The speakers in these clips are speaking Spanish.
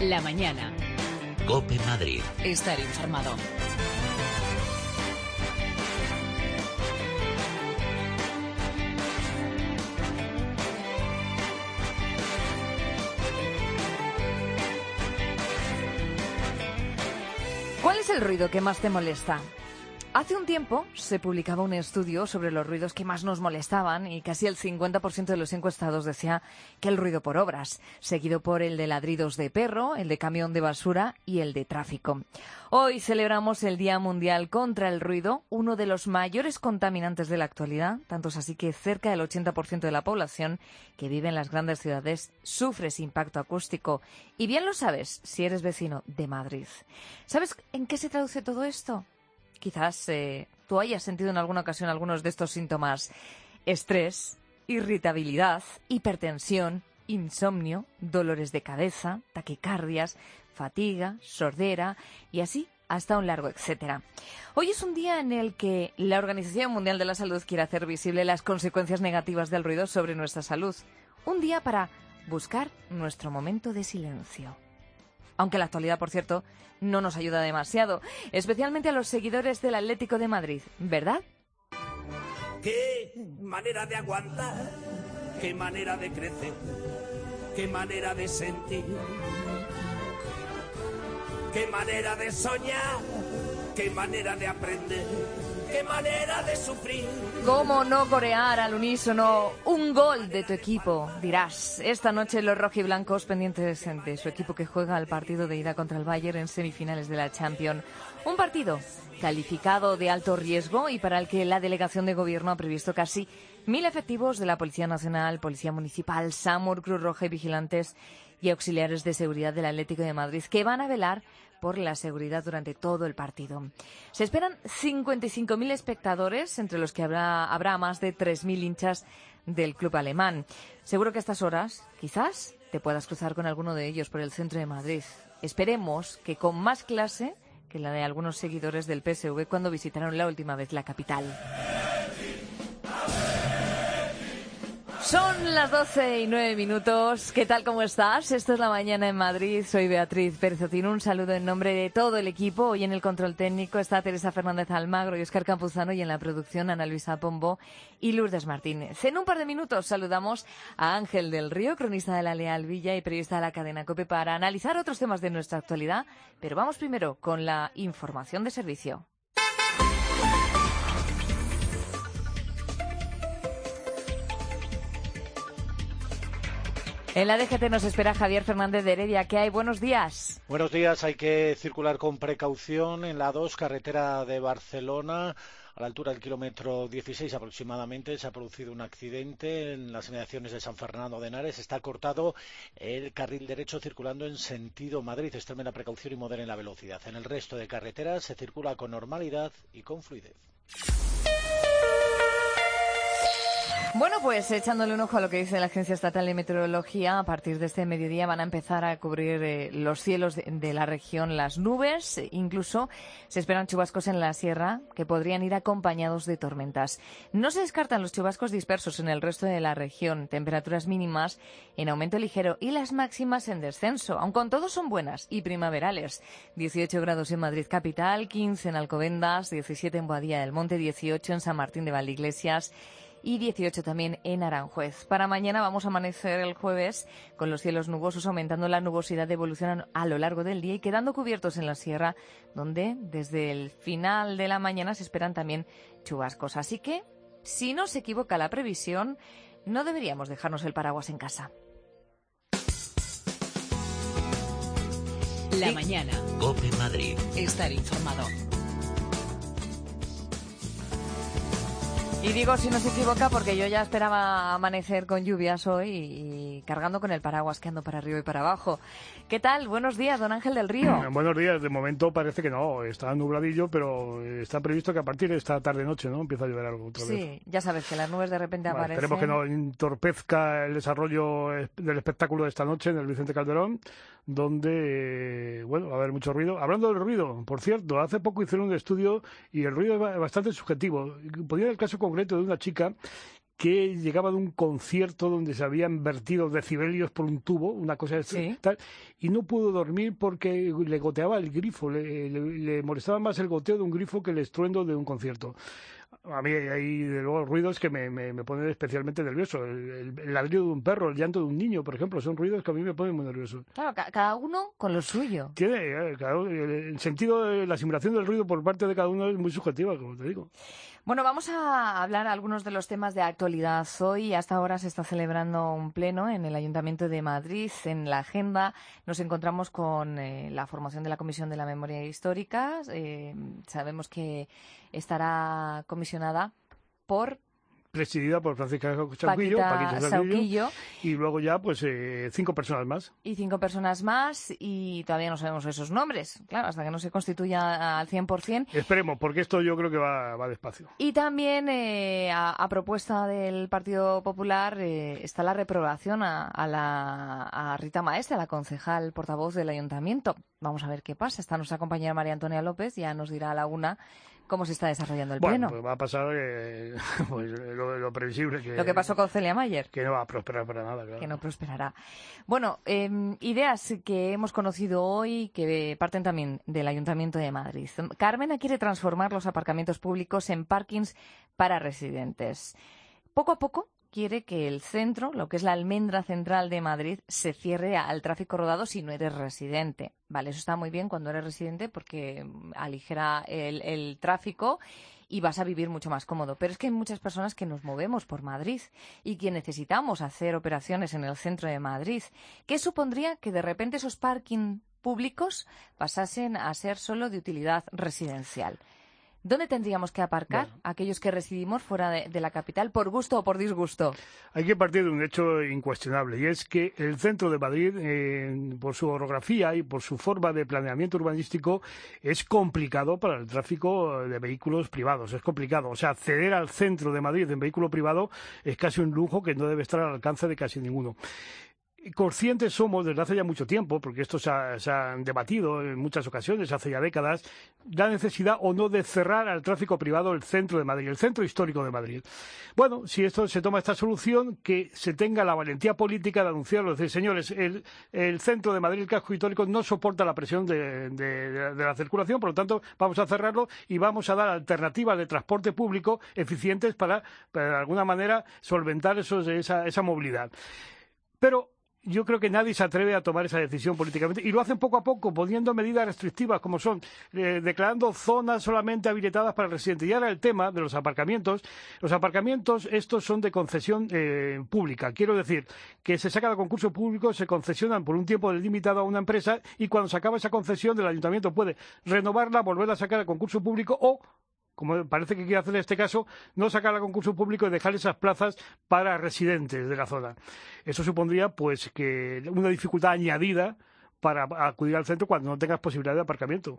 La mañana. COPE Madrid. Estar informado. ¿Cuál es el ruido que más te molesta? Hace un tiempo se publicaba un estudio sobre los ruidos que más nos molestaban y casi el 50% de los encuestados decía que el ruido por obras, seguido por el de ladridos de perro, el de camión de basura y el de tráfico. Hoy celebramos el Día Mundial contra el Ruido, uno de los mayores contaminantes de la actualidad, tanto es así que cerca del 80% de la población que vive en las grandes ciudades sufre ese impacto acústico. Y bien lo sabes si eres vecino de Madrid. ¿Sabes en qué se traduce todo esto? Quizás tú hayas sentido en alguna ocasión algunos de estos síntomas: estrés, irritabilidad, hipertensión, insomnio, dolores de cabeza, taquicardias, fatiga, sordera y así hasta un largo etcétera. Hoy es un día en el que la Organización Mundial de la Salud quiere hacer visible las consecuencias negativas del ruido sobre nuestra salud. Un día para buscar nuestro momento de silencio. Aunque la actualidad, por cierto, no nos ayuda demasiado, especialmente a los seguidores del Atlético de Madrid, ¿verdad? Qué manera de aguantar, qué manera de crecer, qué manera de sentir, qué manera de soñar, qué manera de aprender, qué manera de sufrir. ¿Cómo no corear al unísono un gol de tu equipo? Dirás, esta noche los rojiblancos pendientes de su equipo que juega el partido de ida contra el Bayern en semifinales de la Champions. Un partido calificado de alto riesgo y para el que la delegación de gobierno ha previsto casi 1.000 efectivos de la Policía Nacional, Policía Municipal, SAMUR, Cruz Roja y vigilantes y auxiliares de seguridad del Atlético de Madrid que van a velar por la seguridad durante todo el partido. Se esperan 55.000 espectadores, entre los que habrá más de 3.000 hinchas del club alemán. Seguro que a estas horas, quizás, te puedas cruzar con alguno de ellos por el centro de Madrid. Esperemos que con más clase que la de algunos seguidores del PSV cuando visitaron la última vez la capital. Son las 12:09. ¿Qué tal, cómo estás? Esto es La Mañana en Madrid. Soy Beatriz Pérez Otín. Un saludo en nombre de todo el equipo. Hoy en el control técnico está Teresa Fernández Almagro y Óscar Campuzano, y en la producción Ana Luisa Pombo y Lourdes Martínez. En un par de minutos saludamos a Ángel del Río, cronista de La Leal Villa y periodista de la cadena COPE, para analizar otros temas de nuestra actualidad. Pero vamos primero con la información de servicio. En la DGT nos espera Javier Fernández de Heredia. ¿Qué hay? Buenos días. Buenos días. Hay que circular con precaución en la A2, carretera de Barcelona. A la altura del kilómetro 16 aproximadamente se ha producido un accidente en las inmediaciones de San Fernando de Henares. Está cortado el carril derecho circulando en sentido Madrid. Extremen la precaución y moderen la velocidad. En el resto de carreteras se circula con normalidad y con fluidez. Bueno, pues echándole un ojo a lo que dice la Agencia Estatal de Meteorología, a partir de este mediodía van a empezar a cubrir los cielos de la región las nubes. Incluso se esperan chubascos en la sierra que podrían ir acompañados de tormentas. No se descartan los chubascos dispersos en el resto de la región. Temperaturas mínimas en aumento ligero y las máximas en descenso, aun con todo son buenas y primaverales. 18 grados en Madrid capital, 15 en Alcobendas, 17 en Boadilla del Monte, 18 en San Martín de Valdeiglesias y 18 también en Aranjuez. Para mañana vamos a amanecer el jueves con los cielos nubosos, aumentando la nubosidad de evolución a lo largo del día y quedando cubiertos en la sierra, donde desde el final de la mañana se esperan también chubascos. Así que, si no se equivoca la previsión, no deberíamos dejarnos el paraguas en casa. La mañana. COPE Madrid. Estar informado. Y digo si no se equivoca porque yo ya esperaba amanecer con lluvias hoy y cargando con el paraguas que ando para arriba y para abajo. ¿Qué tal? Buenos días, don Ángel del Río. Buenos días. De momento parece que no, está nubladillo, pero está previsto que a partir de esta tarde-noche, ¿no?, empieza a llover algo otra vez. Sí, ya sabes que las nubes de repente aparecen. Esperemos que no entorpezca el desarrollo del espectáculo de esta noche en el Vicente Calderón, donde, va a haber mucho ruido. Hablando del ruido, por cierto, hace poco hicieron un estudio y el ruido es bastante subjetivo. Podría ser el caso concreto de una chica que llegaba de un concierto donde se habían vertido decibelios por un tubo, una cosa Sí. tal, y no pudo dormir porque le goteaba el grifo, le molestaba más el goteo de un grifo que el estruendo de un concierto. A mí hay de luego ruidos que me ponen especialmente nervioso. El ladrido de un perro, el llanto de un niño, por ejemplo, son ruidos que a mí me ponen muy nervioso. Claro, cada uno con lo suyo. Tiene, claro, el sentido de la asimilación del ruido por parte de cada uno es muy subjetiva, como te digo. Bueno, vamos a hablar algunos de los temas de actualidad. Hoy, hasta ahora, se está celebrando un pleno en el Ayuntamiento de Madrid. En la agenda nos encontramos con la formación de la Comisión de la Memoria Histórica. Sabemos que estará comisionada por Presidida por Francisca Sauquillo, Paquita Sauquillo. Y luego ya, pues, 5 personas más. Y 5 personas más, y todavía no sabemos esos nombres, claro, hasta que no se constituya al 100%. Esperemos, porque esto yo creo que va despacio. Y también, a propuesta del Partido Popular, está la reprobación a Rita Maestre, la concejal portavoz del Ayuntamiento. Vamos a ver qué pasa. Está nuestra compañera María Antonia López, ya nos dirá a la una cómo se está desarrollando el pleno. Bueno, pues va a pasar pues, lo previsible. Lo que pasó con Celia Mayer. Que no va a prosperar para nada, claro. Que no prosperará. Bueno, ideas que hemos conocido hoy que parten también del Ayuntamiento de Madrid. Carmena quiere transformar los aparcamientos públicos en parkings para residentes. Poco a poco quiere que el centro, lo que es la almendra central de Madrid, se cierre al tráfico rodado si no eres residente. Vale, eso está muy bien cuando eres residente porque aligera el tráfico y vas a vivir mucho más cómodo. Pero es que hay muchas personas que nos movemos por Madrid y que necesitamos hacer operaciones en el centro de Madrid. ¿Qué supondría que de repente esos parking públicos pasasen a ser solo de utilidad residencial? ¿Dónde tendríamos que aparcar aquellos que residimos fuera de la capital, por gusto o por disgusto? Hay que partir de un hecho incuestionable, y es que el centro de Madrid, por su orografía y por su forma de planeamiento urbanístico, es complicado para el tráfico de vehículos privados. Es complicado. O sea, acceder al centro de Madrid en vehículo privado es casi un lujo que no debe estar al alcance de casi ninguno. Conscientes somos desde hace ya mucho tiempo, porque esto se ha debatido en muchas ocasiones, hace ya décadas, la necesidad o no de cerrar al tráfico privado el centro de Madrid, el centro histórico de Madrid. Bueno, si esto se toma esta solución, que se tenga la valentía política de anunciarlo, decir, señores, el centro de Madrid, el casco histórico, no soporta la presión de la circulación, por lo tanto, vamos a cerrarlo y vamos a dar alternativas de transporte público eficientes para de alguna manera, solventar esa movilidad. Pero yo creo que nadie se atreve a tomar esa decisión políticamente y lo hacen poco a poco, poniendo medidas restrictivas como son declarando zonas solamente habilitadas para residentes. Y ahora el tema de los aparcamientos. Los aparcamientos estos son de concesión pública. Quiero decir que se sacan a concurso público, se concesionan por un tiempo limitado a una empresa y cuando se acaba esa concesión el ayuntamiento puede renovarla, volverla a sacar a concurso público o, como parece que quiere hacer en este caso, no sacar a concurso público y dejar esas plazas para residentes de la zona. Eso supondría pues que una dificultad añadida para acudir al centro cuando no tengas posibilidad de aparcamiento.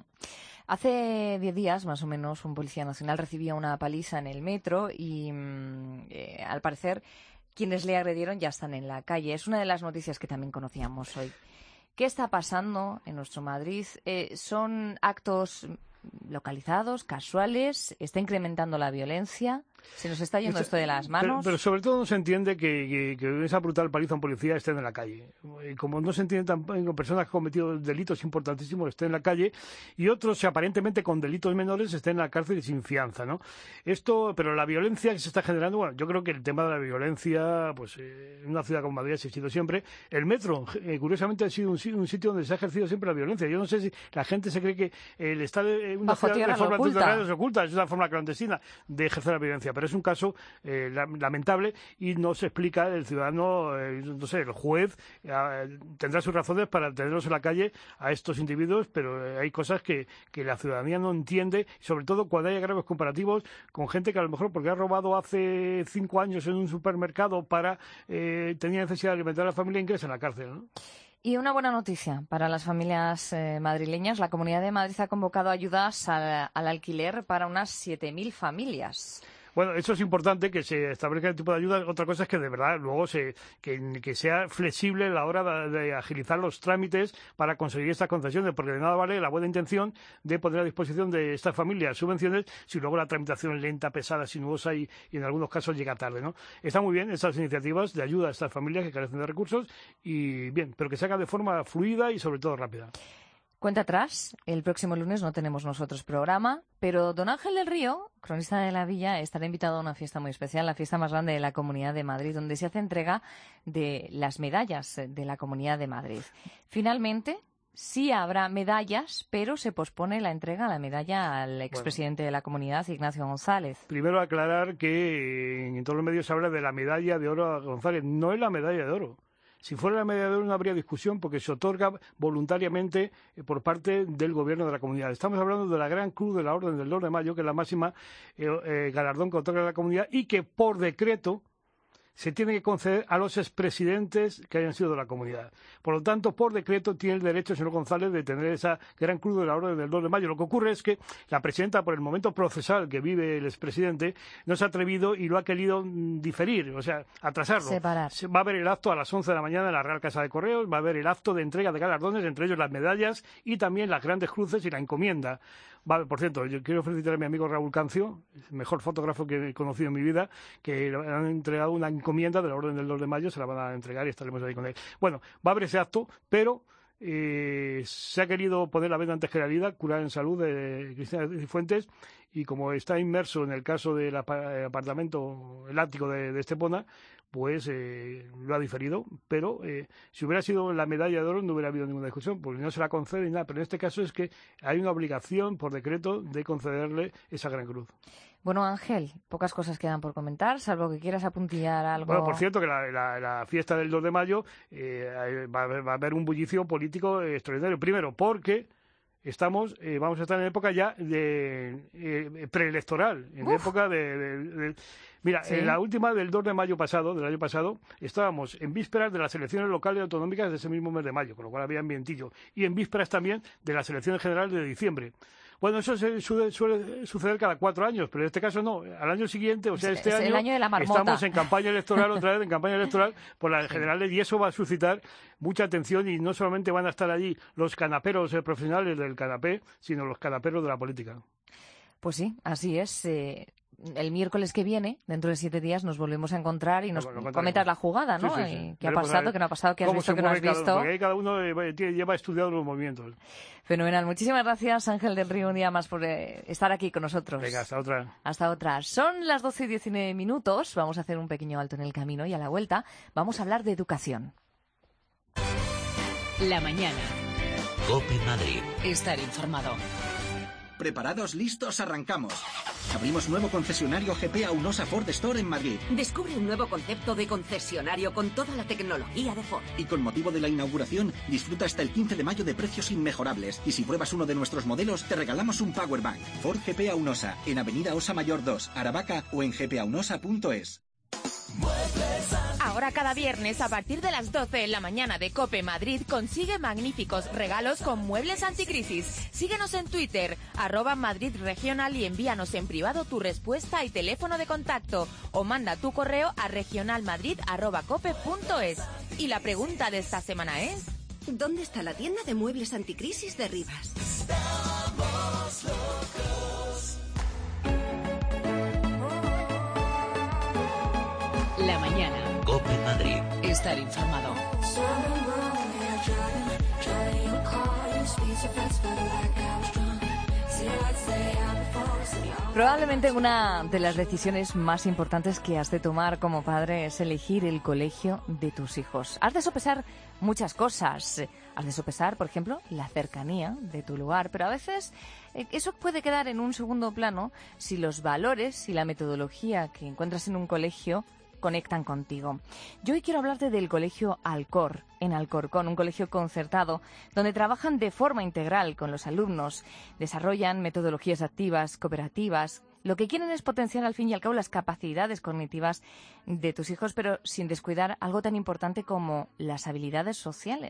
Hace 10 días, más o menos, un policía nacional recibía una paliza en el metro y, al parecer, quienes le agredieron ya están en la calle. Es una de las noticias que también conocíamos hoy. ¿Qué está pasando en nuestro Madrid? ¿Son actos localizados, casuales? ¿Está incrementando la violencia? ¿Se nos está yendo esto de las manos? Pero sobre todo no se entiende que esa brutal paliza a un policía esté en la calle. Y como no se entiende tampoco personas que han cometido delitos importantísimos estén en la calle y otros aparentemente con delitos menores estén en la cárcel y sin fianza, ¿no? Pero la violencia que se está generando, bueno, yo creo que el tema de la violencia, pues en una ciudad como Madrid ha existido siempre. El metro, curiosamente, ha sido un sitio donde se ha ejercido siempre la violencia. Yo no sé si la gente se cree que el estar en una ciudad de forma subterránea se oculta, es una forma clandestina de ejercer la violencia. Pero es un caso lamentable y no se explica, el ciudadano, no sé, el juez tendrá sus razones para tenerlos en la calle a estos individuos, pero hay cosas que la ciudadanía no entiende, sobre todo cuando hay agravios comparativos con gente que a lo mejor porque ha robado hace 5 años en un supermercado tenía necesidad de alimentar a la familia, ingresa en la cárcel, ¿no? Y una buena noticia para las familias madrileñas. La Comunidad de Madrid ha convocado ayudas al alquiler para unas 7.000 familias. Bueno, eso es importante, que se establezca el tipo de ayuda. Otra cosa es que de verdad luego que sea flexible a la hora de agilizar los trámites para conseguir estas concesiones, porque de nada vale la buena intención de poner a disposición de estas familias subvenciones si luego la tramitación es lenta, pesada, sinuosa y en algunos casos llega tarde, ¿no? Está muy bien estas iniciativas de ayuda a estas familias que carecen de recursos y bien, pero que se haga de forma fluida y sobre todo rápida. Cuenta atrás, el próximo lunes no tenemos nosotros programa, pero don Ángel del Río, cronista de la Villa, estará invitado a una fiesta muy especial, la fiesta más grande de la Comunidad de Madrid, donde se hace entrega de las medallas de la Comunidad de Madrid. Finalmente, sí habrá medallas, pero se pospone la entrega de la medalla al expresidente de la Comunidad, Ignacio González. Primero aclarar que en todos los medios se habla de la medalla de oro a González. No es la medalla de oro. Si fuera la medalla de oro no habría discusión porque se otorga voluntariamente por parte del gobierno de la comunidad. Estamos hablando de la Gran Cruz de la Orden del 2 de Mayo, que es la máxima galardón que otorga la comunidad y que por decreto se tiene que conceder a los expresidentes que hayan sido de la comunidad. Por lo tanto, por decreto tiene el derecho el señor González de tener esa Gran Cruz de la Orden del 2 de Mayo. Lo que ocurre es que la presidenta, por el momento procesal que vive el expresidente, no se ha atrevido y lo ha querido diferir, o sea, atrasarlo. Separar. Va a haber el acto a las 11 de la mañana en la Real Casa de Correos, va a haber el acto de entrega de galardones, entre ellos las medallas y también las grandes cruces y la encomienda. Por cierto, yo quiero felicitar a mi amigo Raúl Cancio, el mejor fotógrafo que he conocido en mi vida, que le han entregado una encomienda de la Orden del 2 de Mayo, se la van a entregar y estaremos ahí con él. Bueno, va a haber ese acto, pero se ha querido poner la venda antes que la herida, curar en salud de Cristina Cifuentes, y como está inmerso en el caso del apartamento, el ático de Estepona, pues lo ha diferido, pero si hubiera sido la medalla de oro no hubiera habido ninguna discusión, porque no se la concede ni nada, pero en este caso es que hay una obligación por decreto de concederle esa Gran Cruz. Bueno, Ángel, pocas cosas quedan por comentar, salvo que quieras apuntillar algo. Bueno, por cierto, que la fiesta del 2 de mayo va a haber un bullicio político extraordinario. Primero, porque vamos a estar en época ya de preelectoral, en época de Mira, ¿sí? En la última del 2 de mayo pasado, del año pasado, estábamos en vísperas de las elecciones locales y autonómicas de ese mismo mes de mayo, con lo cual había ambientillo, y en vísperas también de las elecciones generales de diciembre. Bueno, eso suele suceder cada 4 años, pero en este caso no. Al año siguiente, o sea, este año, el año de la marmota. Estamos en campaña electoral, otra vez en campaña electoral por las generales, y eso va a suscitar mucha atención, y no solamente van a estar allí los canaperos profesionales del canapé, sino los canaperos de la política. Pues sí, así es. El miércoles que viene, dentro de 7 días, nos volvemos a encontrar y nos comentas la jugada, ¿no? Sí. ¿Qué ha pasado, qué no ha pasado, qué has visto, qué no has visto? Porque ahí cada uno lleva estudiado los movimientos. Fenomenal. Muchísimas gracias, Ángel del Río, un día más por estar aquí con nosotros. Venga, hasta otra. Hasta otra. Son las 12:19. Vamos a hacer un pequeño alto en el camino y a la vuelta vamos a hablar de educación. La mañana. COPE Madrid. Estar informado. ¿Preparados? ¿Listos? ¡Arrancamos! Abrimos nuevo concesionario GP Aunosa Ford Store en Madrid. Descubre un nuevo concepto de concesionario con toda la tecnología de Ford. Y con motivo de la inauguración, disfruta hasta el 15 de mayo de precios inmejorables. Y si pruebas uno de nuestros modelos, te regalamos un Powerbank. Ford GP Aunosa, en Avenida Osa Mayor 2, Aravaca o en gpaunosa.es. Ahora cada viernes a partir de las 12 en la mañana de COPE Madrid consigue magníficos regalos con muebles anticrisis. Síguenos en Twitter, @MadridRegional, y envíanos en privado tu respuesta y teléfono de contacto, o manda tu correo a regionalmadrid@cope.es. Y la pregunta de esta semana es: ¿dónde está la tienda de muebles anticrisis de Rivas? Estamos locos. La mañana. COPE Madrid. Estar informado. Probablemente una de las decisiones más importantes que has de tomar como padre es elegir el colegio de tus hijos. Has de sopesar muchas cosas. Has de sopesar, por ejemplo, la cercanía de tu lugar, pero a veces eso puede quedar en un segundo plano si los valores y la metodología que encuentras en un colegio conectan contigo. Yo hoy quiero hablarte del colegio Alcor, en Alcorcón, un colegio concertado donde trabajan de forma integral con los alumnos, desarrollan metodologías activas, cooperativas. Lo que quieren es potenciar al fin y al cabo las capacidades cognitivas de tus hijos, pero sin descuidar algo tan importante como las habilidades sociales.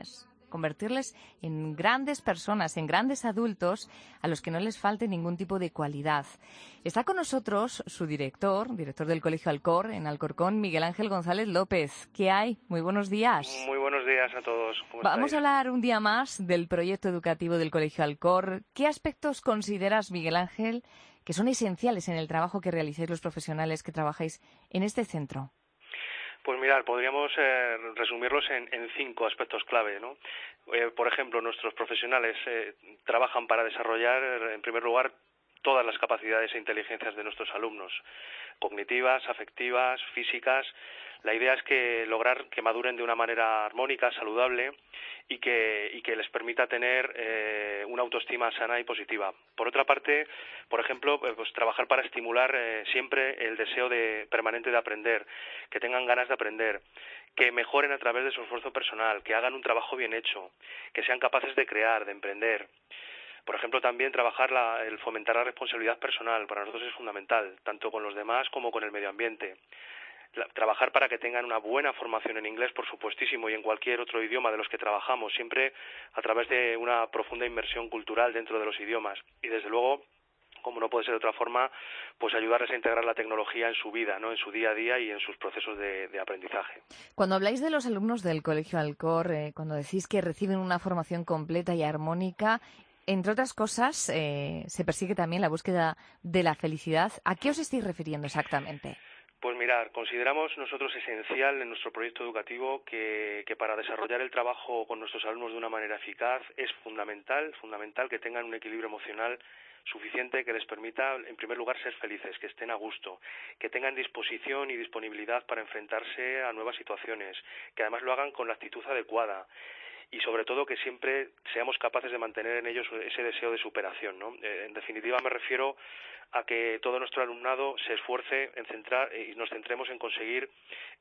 convertirles en grandes personas, en grandes adultos a los que no les falte ningún tipo de cualidad. Está con nosotros su director del Colegio Alcor, en Alcorcón, Miguel Ángel González López. ¿Qué hay? Muy buenos días. Muy buenos días a todos. Vamos a hablar un día más del proyecto educativo del Colegio Alcor. ¿Qué aspectos consideras, Miguel Ángel, que son esenciales en el trabajo que realizáis los profesionales que trabajáis en este centro? Pues mirad, podríamos resumirlos en 5 aspectos clave, ¿no? Por ejemplo, nuestros profesionales trabajan para desarrollar, en primer lugar, todas las capacidades e inteligencias de nuestros alumnos, cognitivas, afectivas, físicas. La idea es que lograr que maduren de una manera armónica, saludable y que les permita tener una autoestima sana y positiva. Por otra parte, por ejemplo, pues trabajar para estimular siempre el deseo permanente de aprender, que tengan ganas de aprender, que mejoren a través de su esfuerzo personal, que hagan un trabajo bien hecho, que sean capaces de crear, de emprender. Por ejemplo, también trabajar el fomentar la responsabilidad personal, para nosotros es fundamental, tanto con los demás como con el medio ambiente. Trabajar para que tengan una buena formación en inglés, por supuestísimo, y en cualquier otro idioma de los que trabajamos, siempre a través de una profunda inmersión cultural dentro de los idiomas. Y desde luego, como no puede ser de otra forma, pues ayudarles a integrar la tecnología en su vida, ¿no? En su día a día y en sus procesos de aprendizaje. Cuando habláis de los alumnos del Colegio Alcor, cuando decís que reciben una formación completa y armónica, entre otras cosas, se persigue también la búsqueda de la felicidad. ¿A qué os estáis refiriendo exactamente? Pues mirad, consideramos nosotros esencial en nuestro proyecto educativo que para desarrollar el trabajo con nuestros alumnos de una manera eficaz es fundamental que tengan un equilibrio emocional suficiente que les permita, en primer lugar, ser felices, que estén a gusto, que tengan disposición y disponibilidad para enfrentarse a nuevas situaciones, que además lo hagan con la actitud adecuada. Y sobre todo que siempre seamos capaces de mantener en ellos ese deseo de superación, ¿no? En definitiva me refiero a que todo nuestro alumnado se esfuerce en centrar y nos centremos en conseguir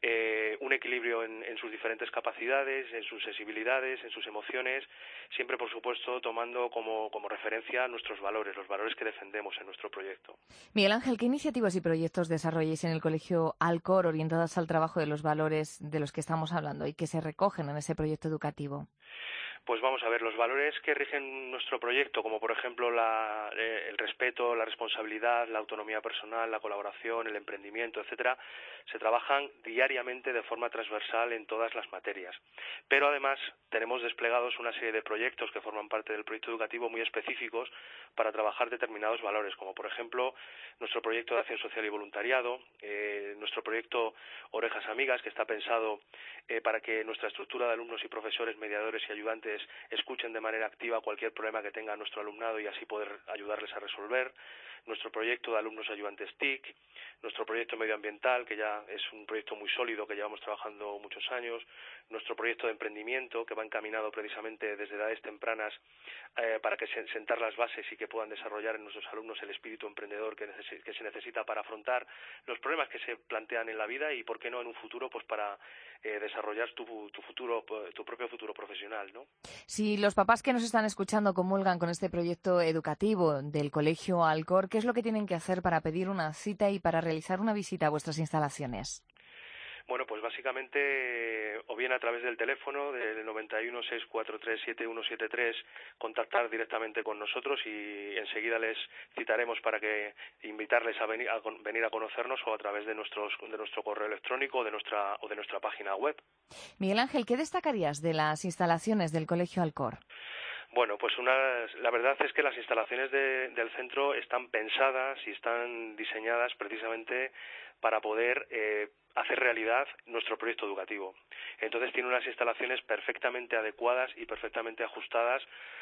un equilibrio en sus diferentes capacidades, en sus sensibilidades, en sus emociones, siempre por supuesto tomando como referencia nuestros valores, los valores que defendemos en nuestro proyecto. Miguel Ángel, ¿qué iniciativas y proyectos desarrolláis en el Colegio Alcor orientadas al trabajo de los valores de los que estamos hablando y que se recogen en ese proyecto educativo? Pues vamos a ver, los valores que rigen nuestro proyecto, como por ejemplo el respeto, la responsabilidad, la autonomía personal, la colaboración, el emprendimiento, etcétera, se trabajan diariamente de forma transversal en todas las materias. Pero además tenemos desplegados una serie de proyectos que forman parte del proyecto educativo muy específicos para trabajar determinados valores, como por ejemplo nuestro proyecto de acción social y voluntariado, nuestro proyecto Orejas Amigas, que está pensado para que nuestra estructura de alumnos y profesores, mediadores y ayudantes escuchen de manera activa cualquier problema que tenga nuestro alumnado y así poder ayudarles a resolver, nuestro proyecto de alumnos ayudantes TIC, nuestro proyecto medioambiental, que ya es un proyecto muy sólido que llevamos trabajando muchos años, nuestro proyecto de emprendimiento, que va encaminado precisamente desde edades tempranas para que sentar las bases y que puedan desarrollar en nuestros alumnos el espíritu emprendedor que se necesita para afrontar los problemas que se plantean en la vida y, por qué no, en un futuro, pues para desarrollar tu propio futuro profesional, ¿no? Si los papás que nos están escuchando comulgan con este proyecto educativo del Colegio Alcor, ¿qué es lo que tienen que hacer para pedir una cita y para realizar una visita a vuestras instalaciones? Bueno, pues básicamente, o bien a través del teléfono del 91 643 7173, contactar directamente con nosotros y enseguida les citaremos para que invitarles a venir a conocernos o a través de nuestro correo electrónico o de nuestra página web. Miguel Ángel, ¿qué destacarías de las instalaciones del Colegio Alcor? Bueno, pues la verdad es que las instalaciones del centro están pensadas y están diseñadas precisamente para poder hacer realidad nuestro proyecto educativo. Entonces tiene unas instalaciones perfectamente adecuadas y perfectamente ajustadas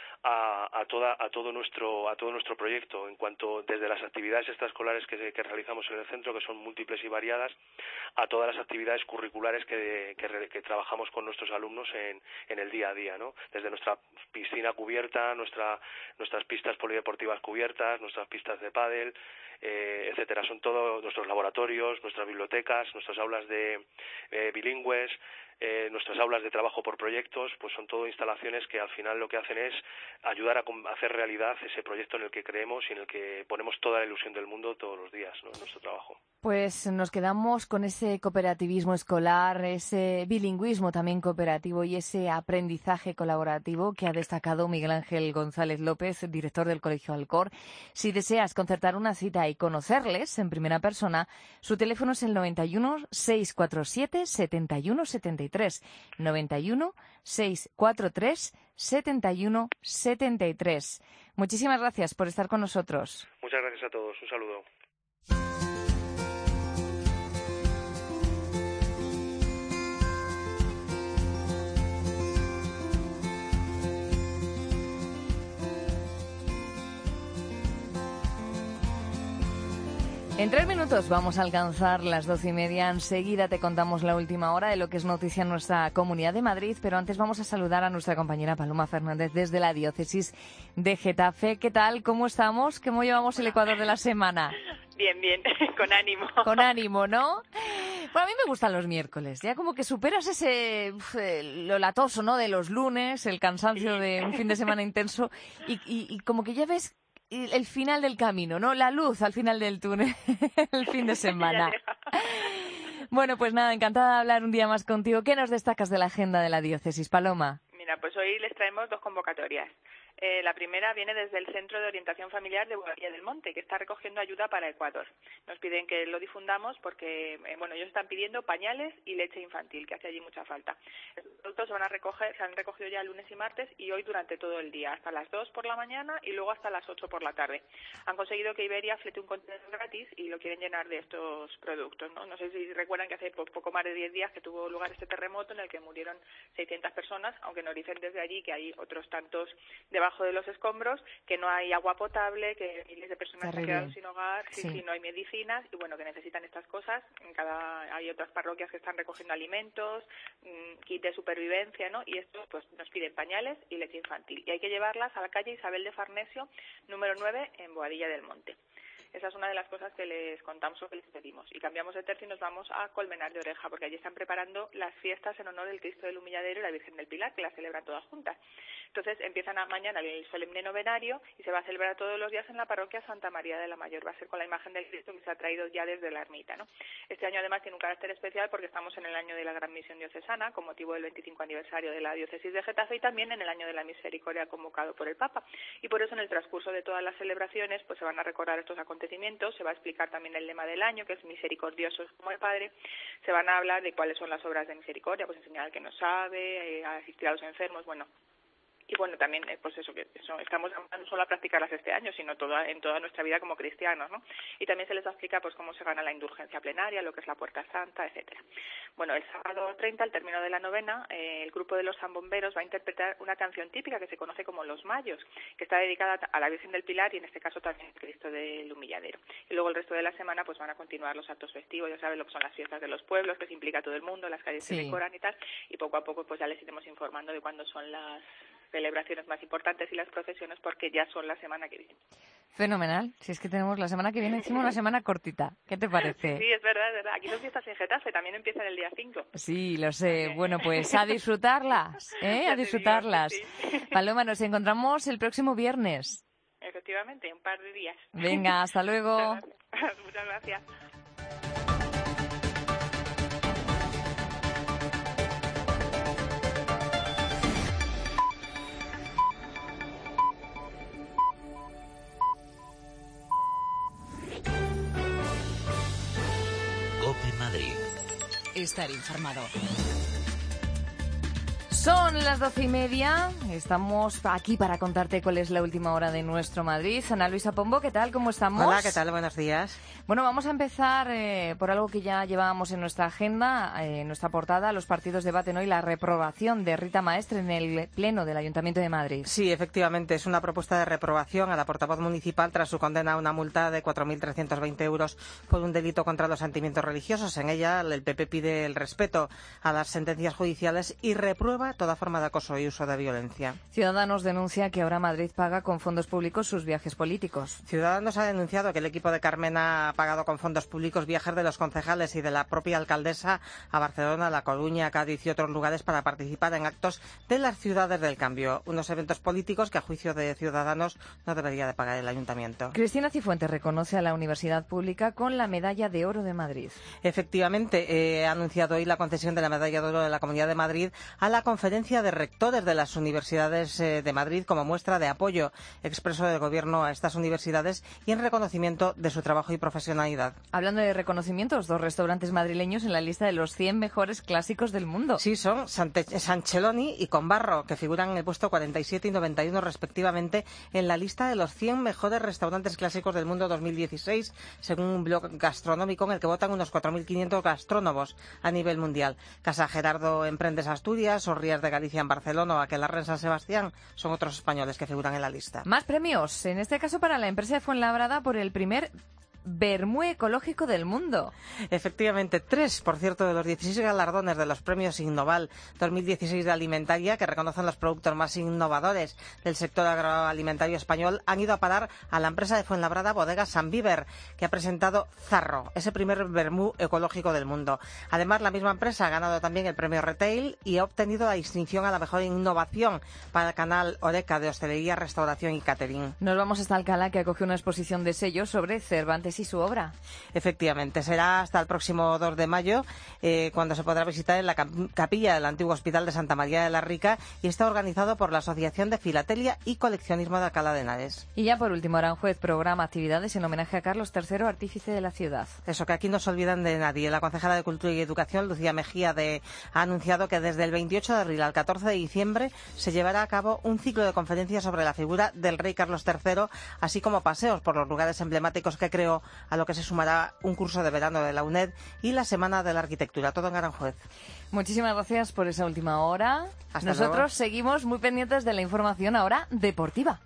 a todo nuestro proyecto, en cuanto desde las actividades extraescolares que realizamos en el centro, que son múltiples y variadas, a todas las actividades curriculares que trabajamos con nuestros alumnos en el día a día, ¿no? Desde nuestra piscina cubierta, nuestras pistas polideportivas cubiertas, nuestras pistas de pádel, etcétera. Son todos nuestros laboratorios, nuestras bibliotecas, nuestras aulas de bilingües, nuestras aulas de trabajo por proyectos, pues son todo instalaciones que al final lo que hacen es ayudar a hacer realidad ese proyecto en el que creemos y en el que ponemos toda la ilusión del mundo todos los días, ¿no?, en nuestro trabajo. Pues nos quedamos con ese cooperativismo escolar, ese bilingüismo también cooperativo y ese aprendizaje colaborativo que ha destacado Miguel Ángel González López, director del Colegio Alcor. Si deseas concertar una cita y conocerles en primera persona, su teléfono es el 91 647 71 73. 91 643 71 73. Muchísimas gracias por estar con nosotros. Muchas gracias a todos. Un saludo. En 3 minutos vamos a alcanzar las 12:30. Enseguida te contamos la última hora de lo que es noticia en nuestra Comunidad de Madrid, pero antes vamos a saludar a nuestra compañera Paloma Fernández desde la Diócesis de Getafe. ¿Qué tal? ¿Cómo estamos? ¿Cómo llevamos el Ecuador de la semana? Bien, bien, con ánimo. Con ánimo, ¿no? Bueno, a mí me gustan los miércoles. Ya como que superas ese lo latoso, ¿no?, de los lunes, el cansancio de un fin de semana intenso y como que ya ves el final del camino, ¿no? La luz al final del túnel, el fin de semana. Bueno, pues nada, encantada de hablar un día más contigo. ¿Qué nos destacas de la agenda de la diócesis, Paloma? Mira, pues hoy les traemos 2 convocatorias. La primera viene desde el Centro de Orientación Familiar de Boadilla del Monte, que está recogiendo ayuda para Ecuador. Nos piden que lo difundamos porque, ellos están pidiendo pañales y leche infantil, que hace allí mucha falta. Estos productos se han recogido ya lunes y martes y hoy durante todo el día, hasta las 2 por la mañana y luego hasta las 8 por la tarde. Han conseguido que Iberia flete un contenedor gratis y lo quieren llenar de estos productos, ¿no? No sé si recuerdan que hace poco más de 10 días que tuvo lugar este terremoto en el que murieron 600 personas, aunque nos dicen desde allí que hay otros tantos debajo de los escombros, que no hay agua potable, que miles de personas se han quedado sin hogar, sí, no hay medicinas y que necesitan estas cosas. Hay otras parroquias que están recogiendo alimentos, kit de supervivencia, ¿no? Y estos pues nos piden pañales y leche infantil. Y hay que llevarlas a la calle Isabel de Farnesio, número 9, en Boadilla del Monte. Esa es una de las cosas que les contamos o que les pedimos. Y cambiamos de tercio y nos vamos a Colmenar de Oreja, porque allí están preparando las fiestas en honor del Cristo del Humilladero y la Virgen del Pilar, que las celebran todas juntas. Entonces empiezan mañana el solemne novenario y se va a celebrar todos los días en la parroquia Santa María de la Mayor. Va a ser con la imagen del Cristo que se ha traído ya desde la ermita, ¿no? Este año además tiene un carácter especial porque estamos en el año de la Gran Misión Diocesana, con motivo del 25 aniversario de la Diócesis de Getafe, y también en el año de la Misericordia convocado por el Papa. Y por eso en el transcurso de todas las celebraciones pues se van a recordar estos acontecimientos, se va a explicar también el lema del año, que es misericordioso como el Padre. Se van a hablar de cuáles son las obras de misericordia, pues enseñar al que no sabe, asistir a los enfermos, y también pues eso estamos no solo a practicarlas este año, sino en toda nuestra vida como cristianos, ¿no? Y también se les explica pues cómo se gana la indulgencia plenaria, lo que es la puerta santa, etcétera. El sábado 30, al término de la novena, el grupo de los zambomberos va a interpretar una canción típica que se conoce como Los Mayos, que está dedicada a la Virgen del Pilar y en este caso también al Cristo del Humilladero. Y luego el resto de la semana pues van a continuar los actos festivos, ya saben lo que son las fiestas de los pueblos, que se implica todo el mundo, las calles se decoran y tal, y poco a poco pues ya les iremos informando de cuándo son las celebraciones más importantes y las procesiones, porque ya son la semana que viene. Fenomenal. Si es que tenemos la semana que viene, encima una semana cortita. ¿Qué te parece? Sí, es verdad, es verdad. Aquí son fiestas en Getafe, también empiezan el día 5. Sí, lo sé. Bueno, pues a disfrutarlas, a disfrutarlas. Digo, sí. Paloma, nos encontramos el próximo viernes. Efectivamente, un par de días. Venga, hasta luego. Muchas gracias. COPE Madrid. Estar informado. Son las 12:30. Estamos aquí para contarte cuál es la última hora de nuestro Madrid. Ana Luisa Pombo, ¿qué tal? ¿Cómo estamos? Hola, ¿qué tal? Buenos días. Bueno, vamos a empezar por algo que ya llevábamos en nuestra agenda, en nuestra portada. Los partidos debaten hoy la reprobación de Rita Maestre en el Pleno del Ayuntamiento de Madrid. Sí, efectivamente, es una propuesta de reprobación a la portavoz municipal tras su condena a una multa de 4.320 euros por un delito contra los sentimientos religiosos. En ella, el PP pide el respeto a las sentencias judiciales y reprueba toda forma de acoso y uso de violencia. Ciudadanos denuncia que ahora Madrid paga con fondos públicos sus viajes políticos. Ciudadanos ha denunciado que el equipo de Carmena ha pagado con fondos públicos viajes de los concejales y de la propia alcaldesa a Barcelona, La Coruña, Cádiz y otros lugares para participar en actos de las ciudades del cambio, unos eventos políticos que a juicio de Ciudadanos no debería de pagar el ayuntamiento. Cristina Cifuentes reconoce a la Universidad Pública con la Medalla de Oro de Madrid. Efectivamente, ha anunciado hoy la concesión de la Medalla de Oro de la Comunidad de Madrid a la Conferencia de Rectores de las Universidades de Madrid como muestra de apoyo expreso del Gobierno a estas universidades y en reconocimiento de su trabajo y profesionalidad. Hablando de reconocimientos, 2 restaurantes madrileños en la lista de los 100 mejores clásicos del mundo. Sí, son Sancheloni y Conbarro, que figuran en el puesto 47 y 91 respectivamente en la lista de los 100 mejores restaurantes clásicos del mundo 2016, según un blog gastronómico en el que votan unos 4.500 gastrónomos a nivel mundial. Casa Gerardo en Prendes, Asturias, o Rías de Galicia en Barcelona o Aquelarre en San Sebastián son otros españoles que figuran en la lista. Más premios, en este caso para la empresa de Fuenlabrada por el primer vermú ecológico del mundo. Efectivamente, 3, por cierto, de los 16 galardones de los premios Innoval 2016 de Alimentaria, que reconocen los productos más innovadores del sector agroalimentario español, han ido a parar a la empresa de Fuenlabrada Bodegas San Víver, que ha presentado Zarro, ese primer vermú ecológico del mundo. Además, la misma empresa ha ganado también el premio Retail y ha obtenido la distinción a la mejor innovación para el canal Oreca de Hostelería, Restauración y Catering. Nos vamos hasta Alcalá, que acoge una exposición de sellos sobre Cervantes y su obra. Efectivamente, será hasta el próximo 2 de mayo cuando se podrá visitar en la capilla del antiguo Hospital de Santa María de la Rica, y está organizado por la Asociación de Filatelia y Coleccionismo de Alcalá de Henares. Y ya por último, Aranjuez programa actividades en homenaje a Carlos III, artífice de la ciudad. Eso, que aquí no se olvidan de nadie. La concejala de Cultura y Educación, Lucía Mejía, ha anunciado que desde el 28 de abril al 14 de diciembre se llevará a cabo un ciclo de conferencias sobre la figura del rey Carlos III, así como paseos por los lugares emblemáticos que creó, a lo que se sumará un curso de verano de la UNED y la Semana de la Arquitectura, todo en Aranjuez. Muchísimas gracias por esa última hora. Hasta Nosotros luego. seguimos muy pendientes de la información ahora deportiva.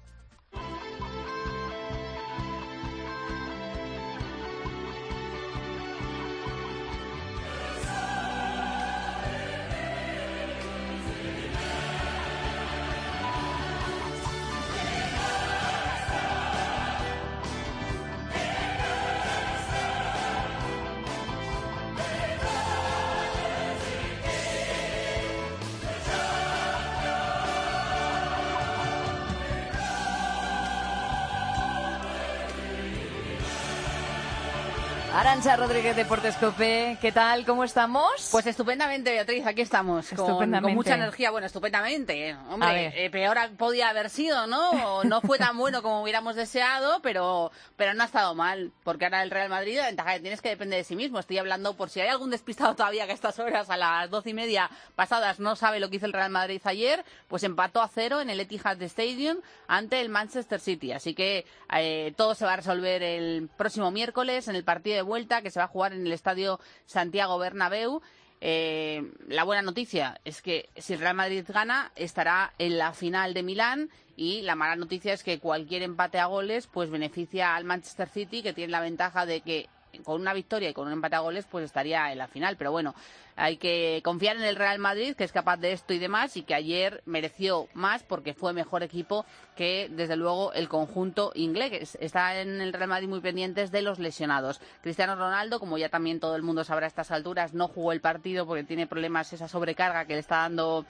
Arantxa Rodríguez, Deportes COPE, ¿qué tal? ¿Cómo estamos? Pues estupendamente, Beatriz, aquí estamos, con mucha energía. Bueno, estupendamente. Hombre, peor podía haber sido, ¿no? No fue tan bueno como hubiéramos deseado, pero no ha estado mal, porque ahora el Real Madrid, la ventaja que tienes que depende de sí mismo. Estoy hablando por si hay algún despistado todavía que a estas horas, a las 12:30 pasadas, no sabe lo que hizo el Real Madrid ayer, pues empató a 0 en el Etihad Stadium ante el Manchester City. Así que todo se va a resolver el próximo miércoles en el partido de vuelta que se va a jugar en el Estadio Santiago Bernabéu. La buena noticia es que si el Real Madrid gana estará en la final de Milán, y la mala noticia es que cualquier empate a goles pues beneficia al Manchester City, que tiene la ventaja de que con una victoria y con un empate a goles pues estaría en la final. Pero bueno, hay que confiar en el Real Madrid, que es capaz de esto y demás, y que ayer mereció más porque fue mejor equipo que, desde luego, el conjunto inglés. Está en el Real Madrid muy pendientes de los lesionados. Cristiano Ronaldo, como ya también todo el mundo sabrá a estas alturas, no jugó el partido porque tiene problemas, esa sobrecarga que le está dando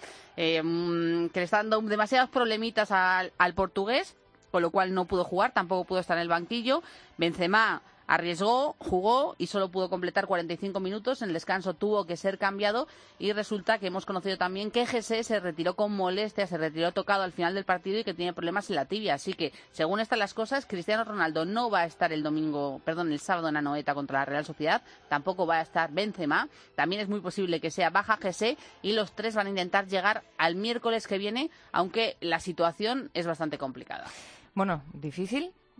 demasiados problemitas al portugués, con lo cual no pudo jugar, tampoco pudo estar en el banquillo. Benzema arriesgó, jugó y solo pudo completar 45 minutos. En el descanso tuvo que ser cambiado, y resulta que hemos conocido también que Jesse se retiró con molestia, se retiró tocado al final del partido y que tiene problemas en la tibia. Así que, según están las cosas, Cristiano Ronaldo no va a estar el sábado en Anoeta contra la Real Sociedad. Tampoco va a estar Benzema. También es muy posible que sea baja Jesse, y los tres van a intentar llegar al miércoles que viene, aunque la situación es bastante complicada. Bueno, difícil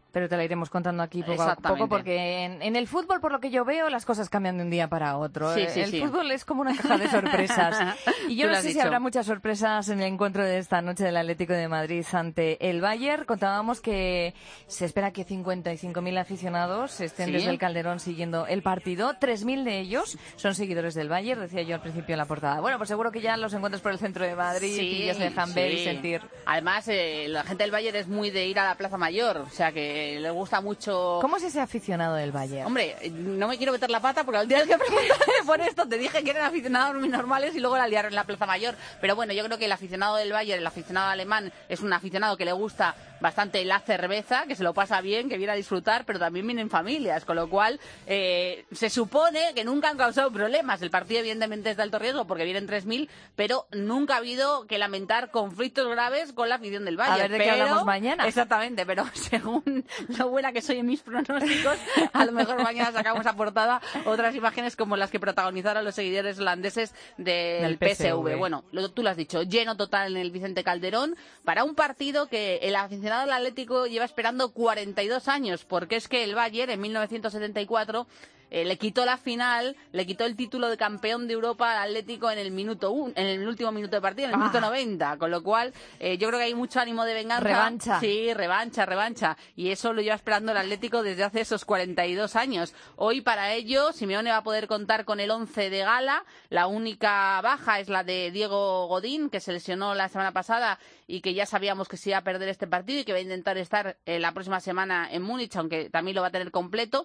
Pero te la iremos contando aquí poco a poco, porque en el fútbol, por lo que yo veo, las cosas cambian de un día para otro. Sí, el fútbol es como una caja de sorpresas. Y yo no sé si habrá muchas sorpresas en el encuentro de esta noche del Atlético de Madrid ante el Bayern. Contábamos que se espera que 55.000 aficionados estén desde el Calderón siguiendo el partido. 3.000 de ellos son seguidores del Bayern, decía yo al principio en la portada. Bueno, pues seguro que ya los encuentros por el centro de Madrid y ya se dejan ver y sentir. Además, la gente del Bayern es muy de ir a la Plaza Mayor, o sea que le gusta mucho. ¿Cómo es ese aficionado del Bayern? Hombre, no me quiero meter la pata porque al día que preguntarme por esto te dije que eran aficionados muy normales y luego la liaron en la Plaza Mayor. Pero bueno, yo creo que el aficionado del Bayern, el aficionado alemán, es un aficionado que le gusta bastante la cerveza, que se lo pasa bien, que viene a disfrutar, pero también vienen familias, con lo cual se supone que nunca han causado problemas. El partido evidentemente es de alto riesgo porque vienen 3.000, pero nunca ha habido que lamentar conflictos graves con la afición del Bayern. A ver de qué hablamos mañana. Exactamente, pero según lo buena que soy en mis pronósticos, a lo mejor mañana sacamos a portada otras imágenes como las que protagonizaron los seguidores holandeses del PSV. Bueno, tú lo has dicho, lleno total en el Vicente Calderón para un partido que el aficionado del Atlético lleva esperando 42 años, porque es que el Bayern en 1974 le quitó la final, le quitó el título de campeón de Europa al Atlético en el último minuto de partido, en el minuto 90, con lo cual yo creo que hay mucho ánimo de venganza. Revancha. Sí, revancha, y eso lo lleva esperando el Atlético desde hace esos 42 años. Hoy para ello Simeone va a poder contar con el 11 de gala. La única baja es la de Diego Godín, que se lesionó la semana pasada y que ya sabíamos que se iba a perder este partido y que va a intentar estar la próxima semana en Múnich, aunque también lo va a tener complicado,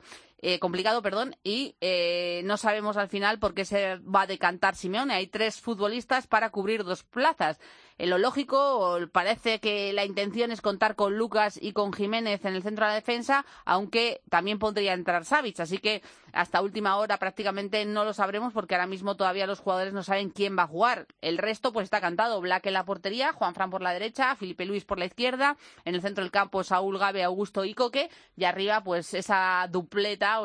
y no sabemos al final por qué se va a decantar Simeone. Hay 3 futbolistas para cubrir 2 plazas. Lo lógico, parece que la intención es contar con Lucas y con Jiménez en el centro de la defensa, aunque también podría entrar Savic, así que hasta última hora prácticamente no lo sabremos porque ahora mismo todavía los jugadores no saben quién va a jugar. El resto pues está cantado: Black en la portería, Juanfran por la derecha, Felipe Luis por la izquierda, en el centro del campo Saúl, Gabe, Augusto y Coque, y arriba pues esa dupla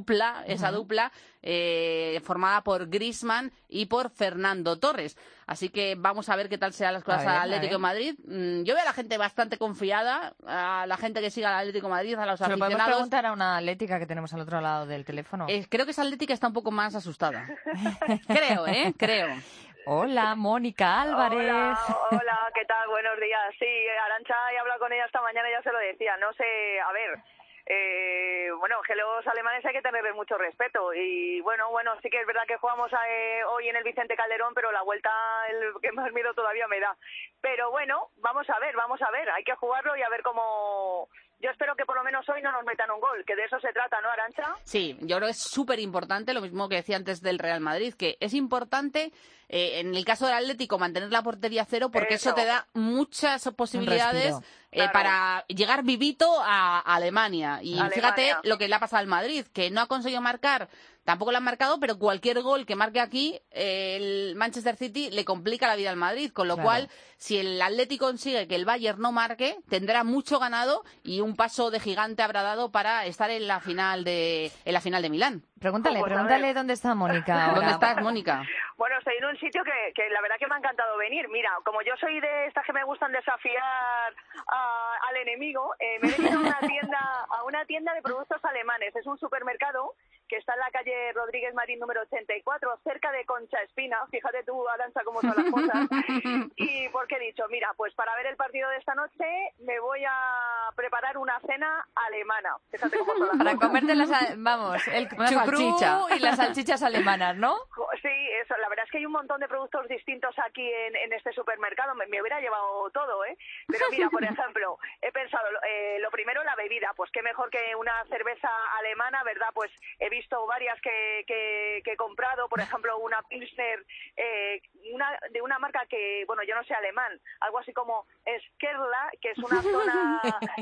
formada por Griezmann y por Fernando Torres. Así que vamos a ver qué tal serán las cosas al Atlético de Madrid. Yo veo a la gente bastante confiada, a la gente que siga al Atlético de Madrid, a los aficionados. ¿Pero podemos preguntar a una atlética que tenemos al otro lado del teléfono? Creo que esa atlética está un poco más asustada. Creo. Hola, Mónica Álvarez. Hola, ¿qué tal? Buenos días. Sí, Arantxa, he hablado con ella esta mañana y ya se lo decía. No sé, a ver... que los alemanes hay que tenerles mucho respeto y bueno, sí que es verdad que jugamos hoy en el Vicente Calderón, pero la vuelta el que más miedo todavía me da, pero bueno, vamos a ver, hay que jugarlo y a ver cómo. Yo espero que por lo menos hoy no nos metan un gol, que de eso se trata, ¿no, Arantxa? Sí, yo creo que es súper importante, lo mismo que decía antes del Real Madrid, que es importante en el caso del Atlético mantener la portería cero, porque eso te da muchas posibilidades para llegar vivito a Alemania. Y fíjate lo que le ha pasado al Madrid, que no ha conseguido marcar, tampoco lo han marcado, pero cualquier gol que marque aquí, el Manchester City le complica la vida al Madrid, con lo cual, si el Atlético consigue que el Bayern no marque, tendrá mucho ganado y un paso de gigante habrá dado para estar en la final de Milán. Pregúntale dónde está Mónica ahora. ¿Dónde estás, Mónica? Bueno, estoy en un sitio que la verdad que me ha encantado venir. Mira, como yo soy de estas que me gustan desafiar al enemigo, me he venido a una tienda de productos alemanes. Es un supermercado que está en la calle Rodríguez Marín número 84, cerca de Concha Espina. Fíjate tú, Arantxa, cómo son las cosas. Y porque he dicho, mira, pues para ver el partido de esta noche me voy a preparar una cena alemana. Fíjate cómo son las para cosas. comerte el chucrú y las salchichas alemanas, ¿no? Sí, eso. La verdad es que hay un montón de productos distintos aquí en este supermercado. Me hubiera llevado todo, ¿eh? Pero mira, por ejemplo, he pensado, lo primero, la bebida. Pues qué mejor que una cerveza alemana, ¿verdad? Pues he visto varias que he comprado, por ejemplo, una Pilsner, de una marca que, bueno, yo no sé alemán, algo así como Skerla, que es una zona,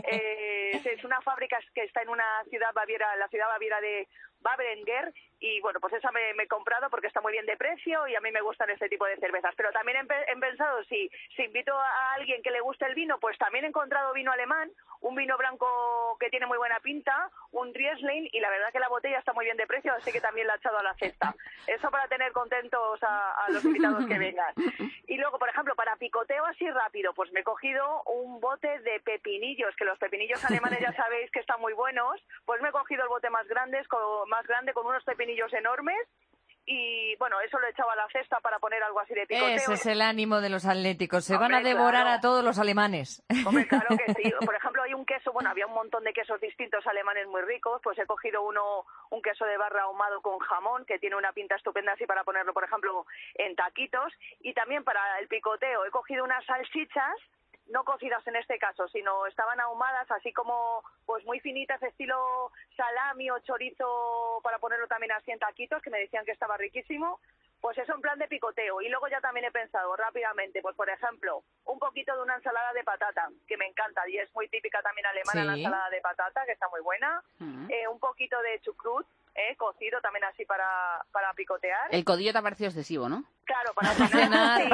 es una fábrica que está en una ciudad baviera, la ciudad baviera de Baberenger, y bueno, pues esa me he comprado porque está muy bien de precio y a mí me gustan este tipo de cervezas. Pero también he pensado, si invito a alguien que le guste el vino, pues también he encontrado vino alemán, un vino blanco que tiene muy buena pinta, un Riesling, y la verdad que la botella está muy bien de precio, así que también la he echado a la cesta. Eso para tener contentos a los invitados que vengan. Y luego, por ejemplo, para picoteo así rápido, pues me he cogido un bote de pepinillos, que los pepinillos alemanes ya sabéis que están muy buenos, pues me he cogido el bote más grande con unos pepinillos enormes. Y bueno, eso lo he echado a la cesta para poner algo así de picoteo. Ese es el ánimo de los atléticos. Se van a devorar a todos los alemanes. Hombre, claro que sí. Por ejemplo, hay un queso, bueno, había un montón de quesos distintos alemanes muy ricos. Pues he cogido un queso de barra ahumado con jamón, que tiene una pinta estupenda así para ponerlo, por ejemplo, en taquitos. Y también para el picoteo he cogido unas salchichas, no cocidas en este caso, sino estaban ahumadas así como pues muy finitas, estilo salami o chorizo, para ponerlo también así en taquitos, que me decían que estaba riquísimo. Pues eso en plan de picoteo. Y luego ya también he pensado rápidamente, pues por ejemplo, un poquito de una ensalada de patata, que me encanta y es muy típica también alemana, la ensalada de patata, que está muy buena. Un poquito de chucrut, cocido también así para picotear. El codillo te ha parecido excesivo, ¿no? Claro, para cenar.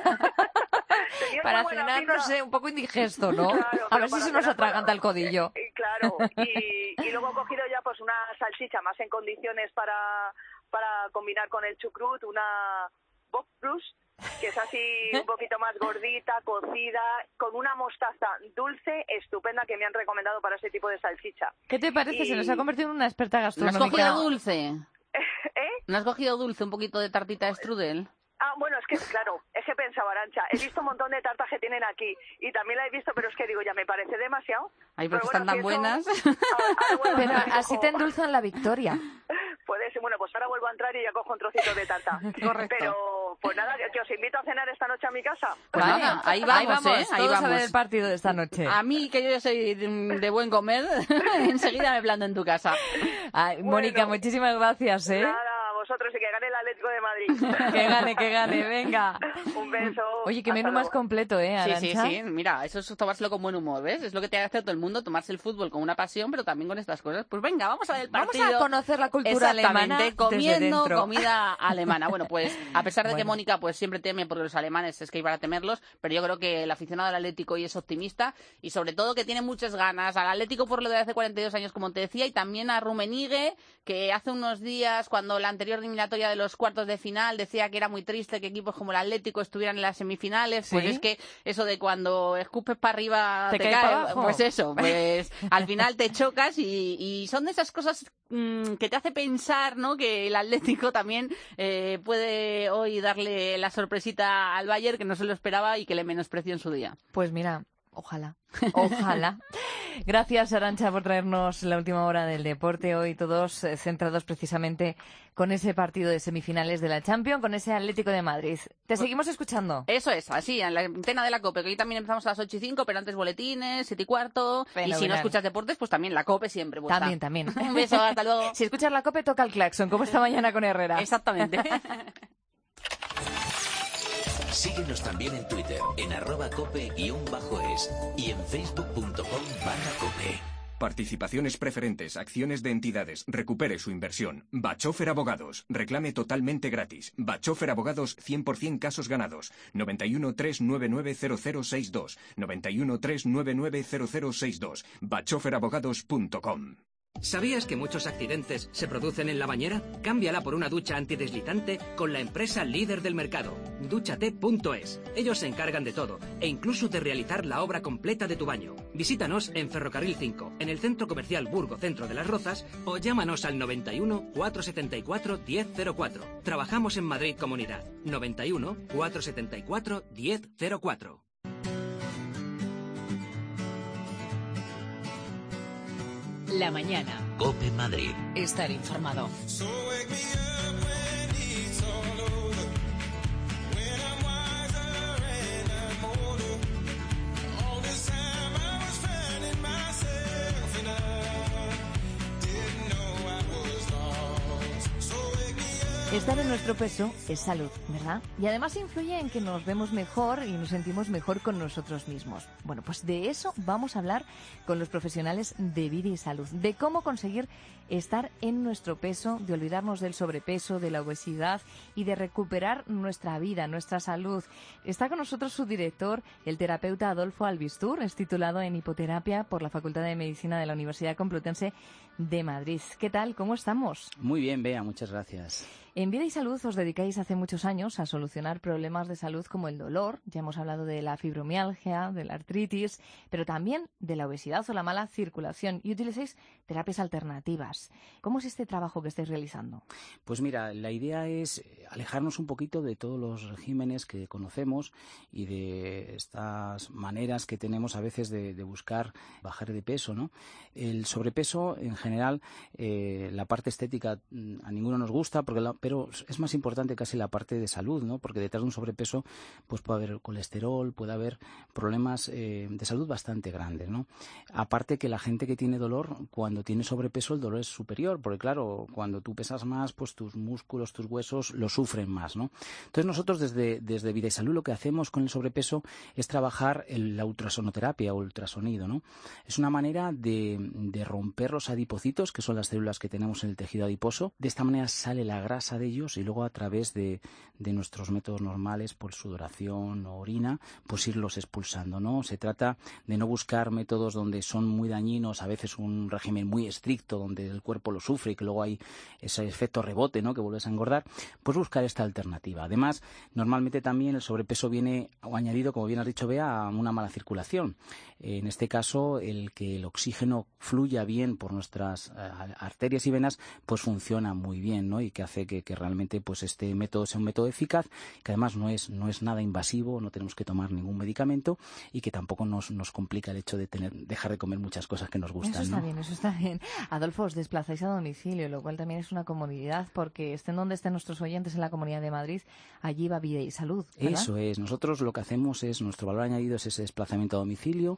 Para cenar, no sé, un poco indigesto, ¿no? Claro, a ver si se nos atraganta el codillo. Claro, y luego he cogido ya pues una salchicha más en condiciones para combinar con el chucrut, una Bockwurst, que es así un poquito más gordita, cocida, con una mostaza dulce estupenda que me han recomendado para ese tipo de salchicha. ¿Qué te parece? Se nos ha convertido en una experta gastronómica. ¿No has cogido dulce? ¿No has cogido dulce, un poquito de tartita de strudel? Bueno, es que, claro, es que pensaba, Arantxa, he visto un montón de tartas que tienen aquí y también la he visto, pero es que digo, ya me parece demasiado. Ay, pero están tan buenas. Pero así te endulzan la victoria. Puede ser, bueno, pues ahora vuelvo a entrar y ya cojo un trocito de tarta. Correcto. Pero, pues nada, que os invito a cenar esta noche a mi casa. Pues nada, ahí vamos, ahí vamos a ver el partido de esta noche. A mí, que yo soy de buen comer, enseguida me planto en tu casa. Ay, Mónica, muchísimas gracias, Nada, vosotros y que gane el Atlético de Madrid. que gane, venga. Un beso. Oye, qué menú más completo, Arantxa? Sí, mira, eso es tomárselo con buen humor, ¿ves? Es lo que te hace todo el mundo, tomarse el fútbol con una pasión, pero también con estas cosas. Pues venga, vamos a ver el partido. Vamos a conocer la cultura alemana comiendo comida alemana. Bueno, pues a pesar de que Mónica pues siempre teme porque los alemanes es que iban a temerlos, pero yo creo que el aficionado al Atlético hoy es optimista y sobre todo que tiene muchas ganas al Atlético por lo de hace 42 años, como te decía, y también a Rummenigge, que hace unos días, cuando la anterior eliminatoria de los cuartos de final decía que era muy triste que equipos como el Atlético estuvieran en las semifinales, pues es que eso de cuando escupes para arriba te cae para abajo. Pues eso, pues al final te chocas y son de esas cosas que te hace pensar, ¿no?, que el Atlético también puede hoy darle la sorpresita al Bayern, que no se lo esperaba y que le menospreció en su día. Pues mira, ojalá. Ojalá. Gracias, Arantxa, por traernos la última hora del deporte. Hoy todos centrados precisamente con ese partido de semifinales de la Champions, con ese Atlético de Madrid. ¿Te seguimos escuchando? Eso es, así, en la antena de la COPE, que hoy también empezamos a las 8:05, pero antes boletines, 7:15. Y si no escuchas deportes, pues también la COPE siempre. Pues también. Un beso, hasta luego. Si escuchas la COPE, toca el claxon, como esta mañana con Herrera. Exactamente. Síguenos también en Twitter, en @cope_es y en facebook.com/cope. Participaciones preferentes, acciones de entidades, recupere su inversión. Bachofer Abogados, reclame totalmente gratis. Bachofer Abogados, 100% casos ganados. 91 399 0062. 91 399 0062. bachoferabogados.com. ¿Sabías que muchos accidentes se producen en la bañera? Cámbiala por una ducha antideslizante con la empresa líder del mercado, Dúchate.es. Ellos se encargan de todo e incluso de realizar la obra completa de tu baño. Visítanos en Ferrocarril 5, en el Centro Comercial Burgo Centro de las Rozas, o llámanos al 91 474 1004. Trabajamos en Madrid Comunidad. 91 474 1004. La mañana. COPE Madrid. Estar informado. Estar en nuestro peso es salud, ¿verdad? Y además influye en que nos vemos mejor y nos sentimos mejor con nosotros mismos. Bueno, pues de eso vamos a hablar con los profesionales de vida y salud, de cómo conseguir estar en nuestro peso, de olvidarnos del sobrepeso, de la obesidad y de recuperar nuestra vida, nuestra salud. Está con nosotros su director, el terapeuta Adolfo Albistur, es titulado en hipoterapia por la Facultad de Medicina de la Universidad Complutense de Madrid. ¿Qué tal? ¿Cómo estamos? Muy bien, Bea, muchas gracias. En Vida y Salud os dedicáis hace muchos años a solucionar problemas de salud como el dolor. Ya hemos hablado de la fibromialgia, de la artritis, pero también de la obesidad o la mala circulación. Y utilizáis terapias alternativas. ¿Cómo es este trabajo que estáis realizando? Pues mira, la idea es alejarnos un poquito de todos los regímenes que conocemos y de estas maneras que tenemos a veces de buscar bajar de peso, ¿no? El sobrepeso, en general, la parte estética a ninguno nos gusta, pero es más importante casi la parte de salud, ¿no? Porque detrás de un sobrepeso pues puede haber colesterol, puede haber problemas de salud bastante grandes, ¿no? Aparte que la gente que tiene dolor, cuando tiene sobrepeso el dolor es superior, porque claro, cuando tú pesas más, pues tus músculos, tus huesos lo sufren más, ¿no? Entonces nosotros desde Vida y Salud lo que hacemos con el sobrepeso es trabajar la ultrasonoterapia o ultrasonido, ¿no? Es una manera de romper los adipocitos, que son las células que tenemos en el tejido adiposo. De esta manera sale la grasa de ellos y luego a través de nuestros métodos normales, por sudoración o orina, pues irlos expulsando, ¿no? Se trata de no buscar métodos donde son muy dañinos, a veces un régimen muy estricto donde el cuerpo lo sufre y que luego hay ese efecto rebote, ¿no? Que vuelves a engordar, pues buscar esta alternativa. Además, normalmente también el sobrepeso viene añadido, como bien has dicho, Bea, a una mala circulación. En este caso, el que el oxígeno fluya bien por nuestras arterias y venas, pues funciona muy bien, ¿no? Y que hace que realmente pues este método sea un método eficaz, que además no es nada invasivo, no tenemos que tomar ningún medicamento y que tampoco nos complica el hecho de dejar de comer muchas cosas que nos gustan, Eso está bien. Adolfo, os desplazáis a domicilio, lo cual también es una comodidad, porque estén donde estén nuestros oyentes en la Comunidad de Madrid, allí va Vida y Salud, ¿verdad? Eso es. Nosotros lo que hacemos es, nuestro valor añadido es ese desplazamiento a domicilio,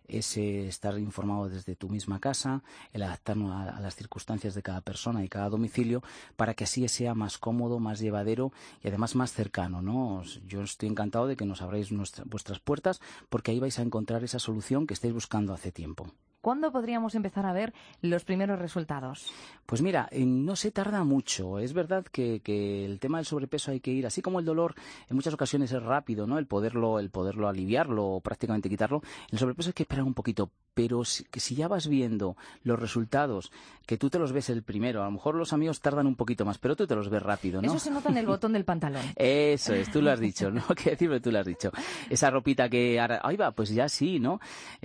ese estar informado desde tu misma casa, el adaptarnos a las circunstancias de cada persona y cada domicilio, para que así sea más cómodo, más llevadero y además más cercano, ¿no? Yo estoy encantado de que nos abráis vuestras puertas, porque ahí vais a encontrar esa solución que estáis buscando hace tiempo. ¿Cuándo podríamos empezar a ver los primeros resultados? Pues mira, no se tarda mucho. Es verdad que el tema del sobrepeso hay que ir, así como el dolor en muchas ocasiones es rápido, ¿no? El poderlo aliviarlo o prácticamente quitarlo. El sobrepeso hay que esperar un poquito, pero si ya vas viendo los resultados, que tú te los ves el primero, a lo mejor los amigos tardan un poquito más, pero tú te los ves rápido, ¿no? Eso se nota en el botón del pantalón. Eso es, tú lo has dicho, no hay que decirlo, tú lo has dicho. Esa ropita que ahora, ahí va, pues ya sí, ¿no?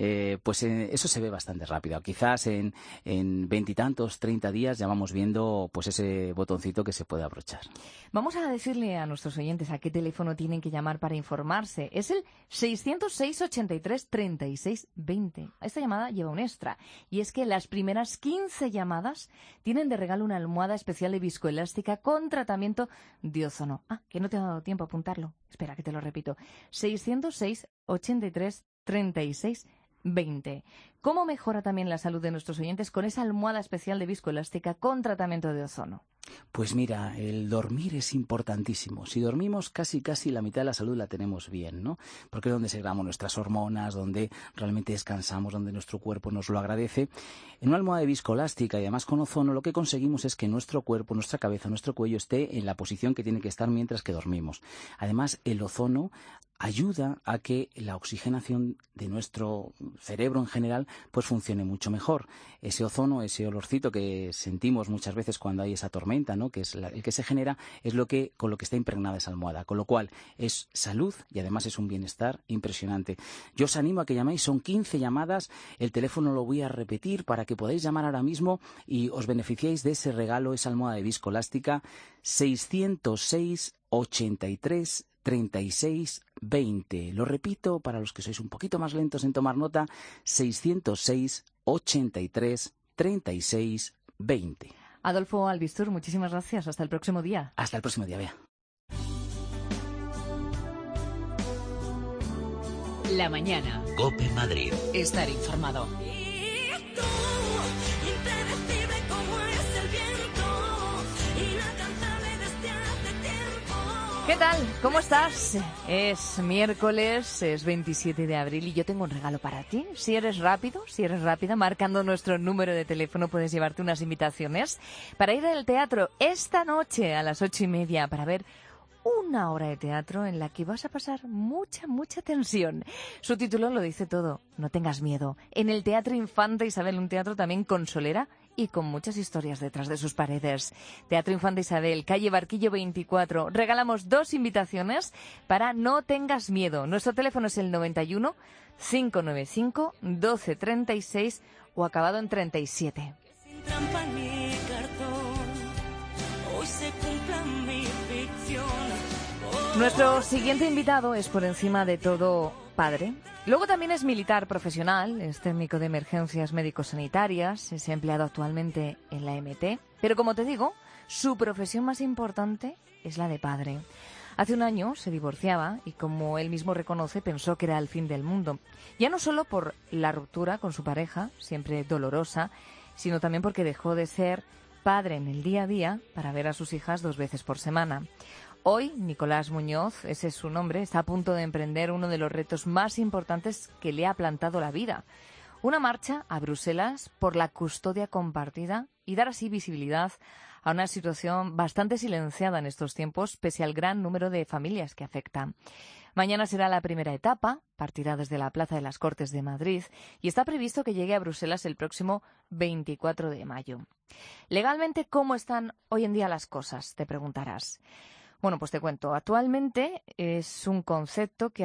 Eso se ve bastante rápido. Quizás en 20 y tantos, 30 días ya vamos viendo pues ese botoncito que se puede abrochar. Vamos a decirle a nuestros oyentes a qué teléfono tienen que llamar para informarse. Es el 606 83 36 20. Esta llamada lleva un extra, y es que las primeras 15 llamadas tienen de regalo una almohada especial de viscoelástica con tratamiento de ozono. Que no te ha dado tiempo a apuntarlo. Espera, que te lo repito. 606 83 36 20. ¿Cómo mejora también la salud de nuestros oyentes con esa almohada especial de viscoelástica con tratamiento de ozono? Pues mira, el dormir es importantísimo. Si dormimos, casi la mitad de la salud la tenemos bien, ¿no? Porque es donde segregamos nuestras hormonas, donde realmente descansamos, donde nuestro cuerpo nos lo agradece. En una almohada de viscoelástica y además con ozono, lo que conseguimos es que nuestro cuerpo, nuestra cabeza, nuestro cuello esté en la posición que tiene que estar mientras que dormimos. Además, el ozono ayuda a que la oxigenación de nuestro cerebro en general pues funcione mucho mejor. Ese ozono, ese olorcito que sentimos muchas veces cuando hay esa tormenta, ¿no? Que es el que se genera, es con lo que está impregnada esa almohada, con lo cual es salud y además es un bienestar impresionante. Yo os animo a que llaméis, son 15 llamadas, el teléfono lo voy a repetir para que podáis llamar ahora mismo y os beneficiéis de ese regalo, esa almohada de viscoelástica, 606 83 36 20. Lo repito para los que sois un poquito más lentos en tomar nota, 606 83 36 20. Adolfo Albistur, muchísimas gracias. Hasta el próximo día. Hasta el próximo día, Bea. La mañana. COPE Madrid. Estar informado. ¿Qué tal? ¿Cómo estás? Es miércoles, es 27 de abril y yo tengo un regalo para ti. Si eres rápido, si eres rápida, marcando nuestro número de teléfono puedes llevarte unas invitaciones para ir al teatro esta noche a las 8:30 para ver una obra de teatro en la que vas a pasar mucha tensión. Su título lo dice todo, no tengas miedo. En el Teatro Infanta Isabel, un teatro también con solera y con muchas historias detrás de sus paredes. Teatro Infanta Isabel, calle Barquillo 24. Regalamos 2 invitaciones para No tengas miedo. Nuestro teléfono es el 91 595 1236 o acabado en 37. Sin trampa ni cartón, hoy se cumpla mi ficción. Nuestro siguiente invitado es por encima de todo padre. Luego también es militar profesional, es técnico de emergencias médico-sanitarias, es empleado actualmente en la MT. Pero como te digo, su profesión más importante es la de padre. Hace un año se divorciaba y, como él mismo reconoce, pensó que era el fin del mundo. Ya no solo por la ruptura con su pareja, siempre dolorosa, sino también porque dejó de ser padre en el día a día para ver a sus hijas 2 veces por semana. Hoy, Nicolás Muñoz, ese es su nombre, está a punto de emprender uno de los retos más importantes que le ha plantado la vida. Una marcha a Bruselas por la custodia compartida y dar así visibilidad a una situación bastante silenciada en estos tiempos, pese al gran número de familias que afectan. Mañana será la primera etapa, partirá desde la Plaza de las Cortes de Madrid y está previsto que llegue a Bruselas el próximo 24 de mayo. Legalmente, ¿cómo están hoy en día las cosas?, te preguntarás. Bueno, pues te cuento. Actualmente es un concepto que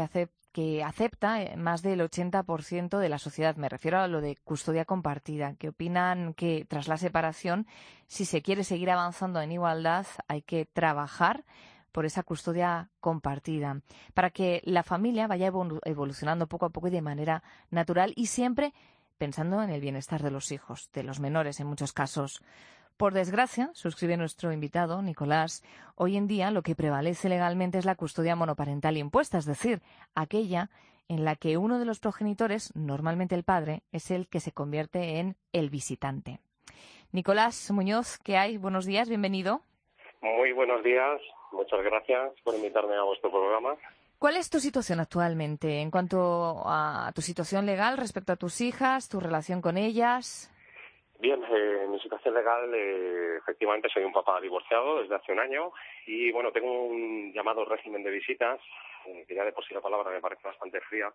acepta más del 80% de la sociedad. Me refiero a lo de custodia compartida, que opinan que tras la separación, si se quiere seguir avanzando en igualdad, hay que trabajar por esa custodia compartida, para que la familia vaya evolucionando poco a poco y de manera natural y siempre pensando en el bienestar de los hijos, de los menores en muchos casos. Por desgracia, suscribe nuestro invitado, Nicolás, hoy en día lo que prevalece legalmente es la custodia monoparental impuesta, es decir, aquella en la que uno de los progenitores, normalmente el padre, es el que se convierte en el visitante. Nicolás Muñoz, ¿qué hay? Buenos días, bienvenido. Muy buenos días, muchas gracias por invitarme a vuestro programa. ¿Cuál es tu situación actualmente en cuanto a tu situación legal respecto a tus hijas, tu relación con ellas? Bien, mi situación legal, efectivamente soy un papá divorciado desde hace un año y bueno, tengo un llamado régimen de visitas, que ya de por sí la palabra me parece bastante fría,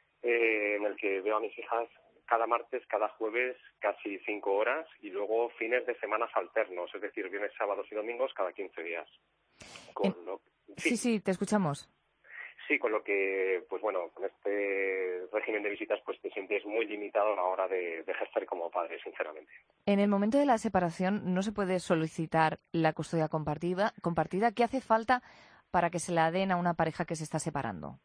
en el que veo a mis hijas cada martes, cada jueves, casi 5 horas y luego fines de semanas alternos, es decir, viernes, sábados y domingos cada 15 días. Sí, te escuchamos. Sí, con lo que, pues bueno, con este régimen de visitas pues te sientes muy limitado a la hora de ejercer como padre, sinceramente. En el momento de la separación no se puede solicitar la custodia compartida. ¿Qué hace falta para que se la den a una pareja que se está separando?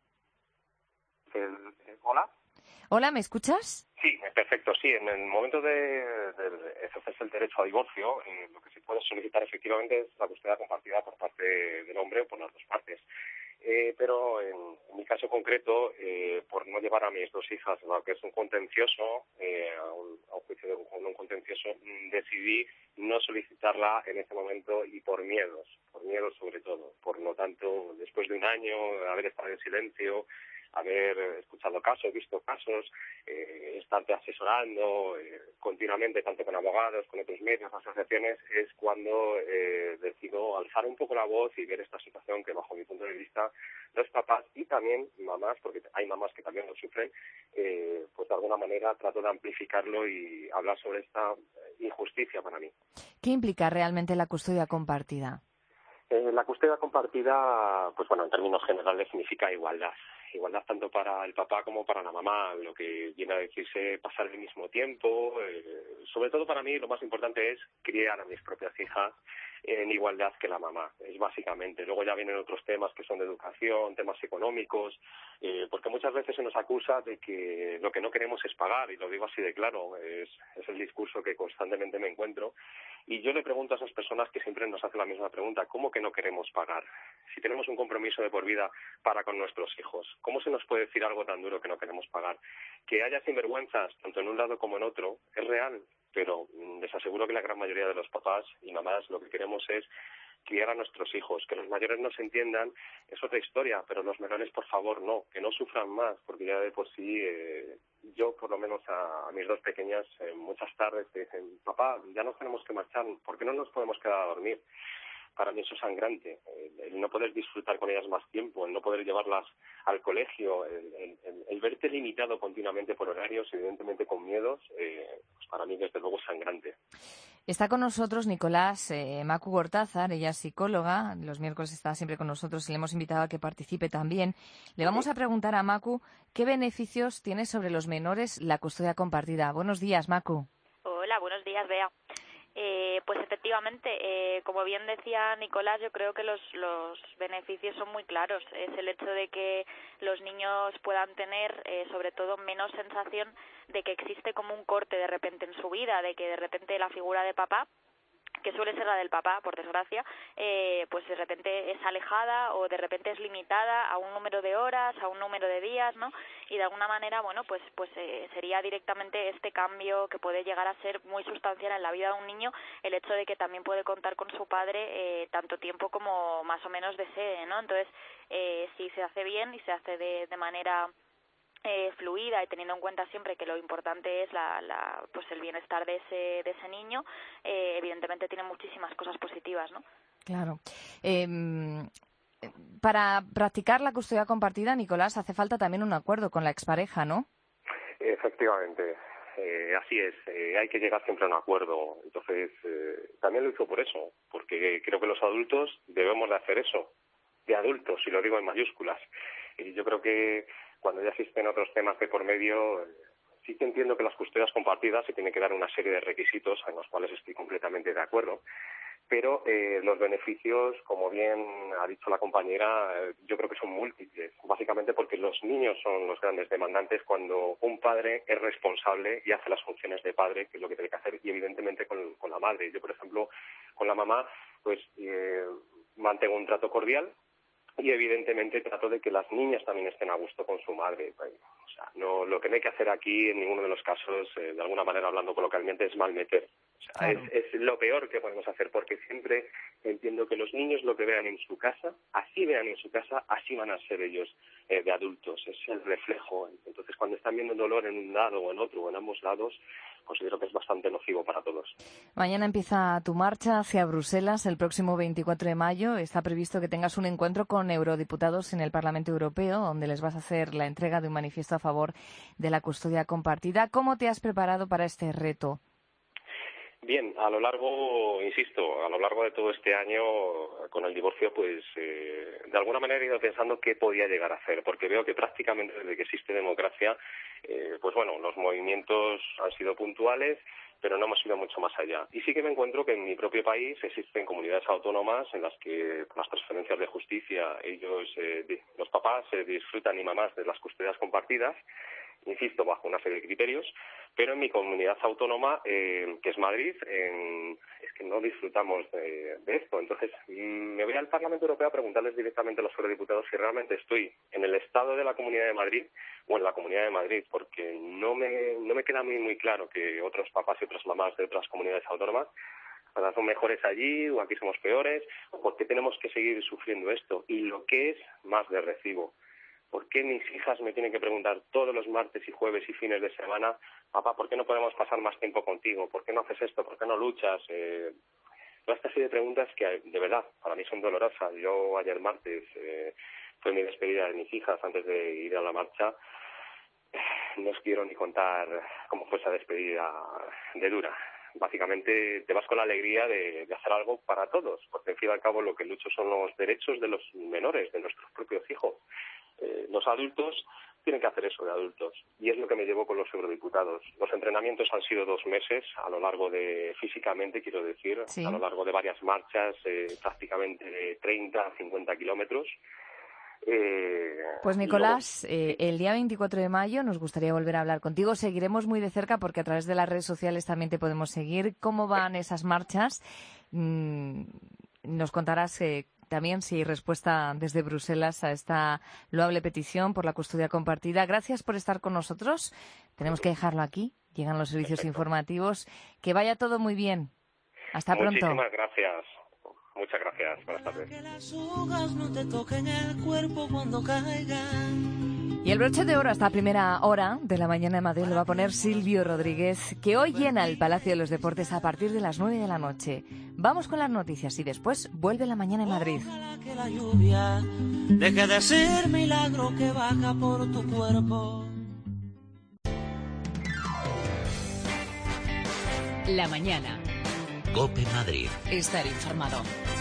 ¿Hola? Hola, ¿me escuchas? Sí, perfecto, sí. En el momento de ejercerse el derecho a divorcio, lo que se puede solicitar efectivamente es la custodia compartida por parte del hombre o por las dos partes. Pero en mi caso concreto, por no llevar a mis 2 hijas a lo que es un contencioso, a un juicio con un contencioso, decidí no solicitarla en ese momento y por miedos sobre todo. Por lo tanto, después de un año, haber estado en silencio, haber escuchado casos, visto casos, estarte asesorando continuamente, tanto con abogados, con otros medios, asociaciones, es cuando decido alzar un poco la voz y ver esta situación que, bajo mi punto de vista, los papás y también mamás, porque hay mamás que también lo sufren, pues de alguna manera trato de amplificarlo y hablar sobre esta injusticia para mí. ¿Qué implica realmente la custodia compartida? La custodia compartida, pues bueno, en términos generales significa igualdad. Igualdad tanto para el papá como para la mamá, lo que viene a decirse pasar el mismo tiempo. Sobre todo para mí lo más importante es criar a mis propias hijas en igualdad que la mamá, es básicamente. Luego ya vienen otros temas que son de educación, temas económicos, porque muchas veces se nos acusa de que lo que no queremos es pagar, y lo digo así de claro, es el discurso que constantemente me encuentro. Y yo le pregunto a esas personas que siempre nos hacen la misma pregunta: ¿cómo que no queremos pagar? Si tenemos un compromiso de por vida para con nuestros hijos, ¿cómo se nos puede decir algo tan duro que no queremos pagar? Que haya sinvergüenzas, tanto en un lado como en otro, es real, pero les aseguro que la gran mayoría de los papás y mamás lo que queremos es criar a nuestros hijos. Que los mayores nos entiendan es otra historia, pero los menores, por favor, no, que no sufran más, porque ya de por sí, yo por lo menos a mis 2 pequeñas, muchas tardes te dicen: papá, ya nos tenemos que marchar, ¿por qué no nos podemos quedar a dormir? para mí eso es sangrante. El no poder disfrutar con ellas más tiempo, el no poder llevarlas al colegio, el verte limitado continuamente por horarios, evidentemente con miedos, pues para mí desde luego es sangrante. Está con nosotros Nicolás Macu Gortázar, ella es psicóloga, los miércoles está siempre con nosotros y le hemos invitado a que participe también. Le vamos a preguntar a Macu qué beneficios tiene sobre los menores la custodia compartida. Buenos días, Macu. Hola, buenos días, Bea. Pues efectivamente, como bien decía Nicolás, yo creo que los beneficios son muy claros. Es el hecho de que los niños puedan tener, sobre todo, menos sensación de que existe como un corte de repente en su vida, de que de repente la figura de papá, que suele ser la del papá, por desgracia, pues de repente es alejada o de repente es limitada a un número de horas, a un número de días, ¿no? Y de alguna manera, bueno, pues sería directamente este cambio que puede llegar a ser muy sustancial en la vida de un niño, el hecho de que también puede contar con su padre tanto tiempo como más o menos desee, ¿no? Entonces, si se hace bien y se hace de manera fluida y teniendo en cuenta siempre que lo importante es pues el bienestar de ese niño, evidentemente tiene muchísimas cosas positivas, ¿no? Claro. Para practicar la custodia compartida, Nicolás, hace falta también un acuerdo con la expareja, ¿no? Efectivamente, así es. Hay que llegar siempre a un acuerdo. Entonces, también lo hizo por eso, porque creo que los adultos debemos de hacer eso, de adultos, y lo digo en mayúsculas. Y yo creo que cuando ya existen otros temas de por medio, sí que entiendo que las custodias compartidas se tienen que dar una serie de requisitos en los cuales estoy completamente de acuerdo, pero los beneficios, como bien ha dicho la compañera, yo creo que son múltiples, básicamente porque los niños son los grandes demandantes cuando un padre es responsable y hace las funciones de padre, que es lo que tiene que hacer, y evidentemente con la madre. Yo, por ejemplo, con la mamá, pues mantengo un trato cordial, y evidentemente trato de que las niñas también estén a gusto con su madre. O sea, no, lo que no hay que hacer aquí en ninguno de los casos, de alguna manera hablando coloquialmente, es malmeter. O sea, claro. Es lo peor que podemos hacer, porque siempre entiendo que los niños lo que vean en su casa, así vean en su casa, así van a ser ellos de adultos. Es el reflejo. Entonces, cuando están viendo dolor en un lado o en otro o en ambos lados, considero que es bastante nocivo para todos. Mañana empieza tu marcha hacia Bruselas el próximo 24 de mayo. Está previsto que tengas un encuentro con eurodiputados en el Parlamento Europeo, donde les vas a hacer la entrega de un manifiesto a favor de la custodia compartida. ¿Cómo te has preparado para este reto? Bien, a lo largo de todo este año, con el divorcio, pues de alguna manera he ido pensando qué podía llegar a hacer, porque veo que prácticamente desde que existe democracia, pues bueno, los movimientos han sido puntuales, pero no hemos ido mucho más allá. Y sí que me encuentro que en mi propio país existen comunidades autónomas en las que, con las transferencias de justicia, ellos, los papás, disfrutan y mamás de las custodias compartidas, insisto, bajo una serie de criterios, pero en mi comunidad autónoma, que es Madrid, es que no disfrutamos de esto. Entonces, me voy al Parlamento Europeo a preguntarles directamente a los eurodiputados si realmente estoy en el estado de la Comunidad de Madrid o en la Comunidad de Madrid, porque no me queda muy claro que otros papás y otras mamás de otras comunidades autónomas son mejores allí o aquí somos peores, o por qué tenemos que seguir sufriendo esto. Y lo que es más de recibo, ¿por qué mis hijas me tienen que preguntar todos los martes y jueves y fines de semana, papá, ¿por qué no podemos pasar más tiempo contigo? ¿Por qué no haces esto? ¿Por qué no luchas? Toda esta serie de preguntas que, de verdad, para mí son dolorosas. Yo ayer martes fue mi despedida de mis hijas antes de ir a la marcha. No os quiero ni contar cómo fue esa despedida de dura. Básicamente te vas con la alegría de hacer algo para todos, porque al fin y al cabo lo que lucho son los derechos de los menores, de nuestros propios hijos. Los adultos tienen que hacer eso de adultos, y es lo que me llevo con los eurodiputados. Los entrenamientos han sido 2 meses, a lo largo de, físicamente quiero decir, sí, a lo largo de varias marchas, prácticamente de 30 a 50 kilómetros. Pues Nicolás, el día 24 de mayo nos gustaría volver a hablar contigo. Seguiremos muy de cerca porque a través de las redes sociales también te podemos seguir. ¿Cómo van esas marchas? Nos contarás también si hay respuesta desde Bruselas a esta loable petición por la custodia compartida. Gracias por estar con nosotros. Tenemos que dejarlo aquí. Llegan los servicios informativos. Que vaya todo muy bien. Hasta pronto. Muchísimas gracias. Muchas gracias. Buenas tardes. Que las hojas no te toquen el cuerpo cuando caigan. Y el broche de oro hasta la primera hora de la mañana de Madrid lo va a poner Silvio Rodríguez, que hoy llena el Palacio de los Deportes a partir de las 9 de la noche. Vamos con las noticias y después vuelve la mañana en Madrid. Ojalá que la lluvia deje de ser milagro que baja por tu cuerpo. La mañana. COPE Madrid. Estar informado.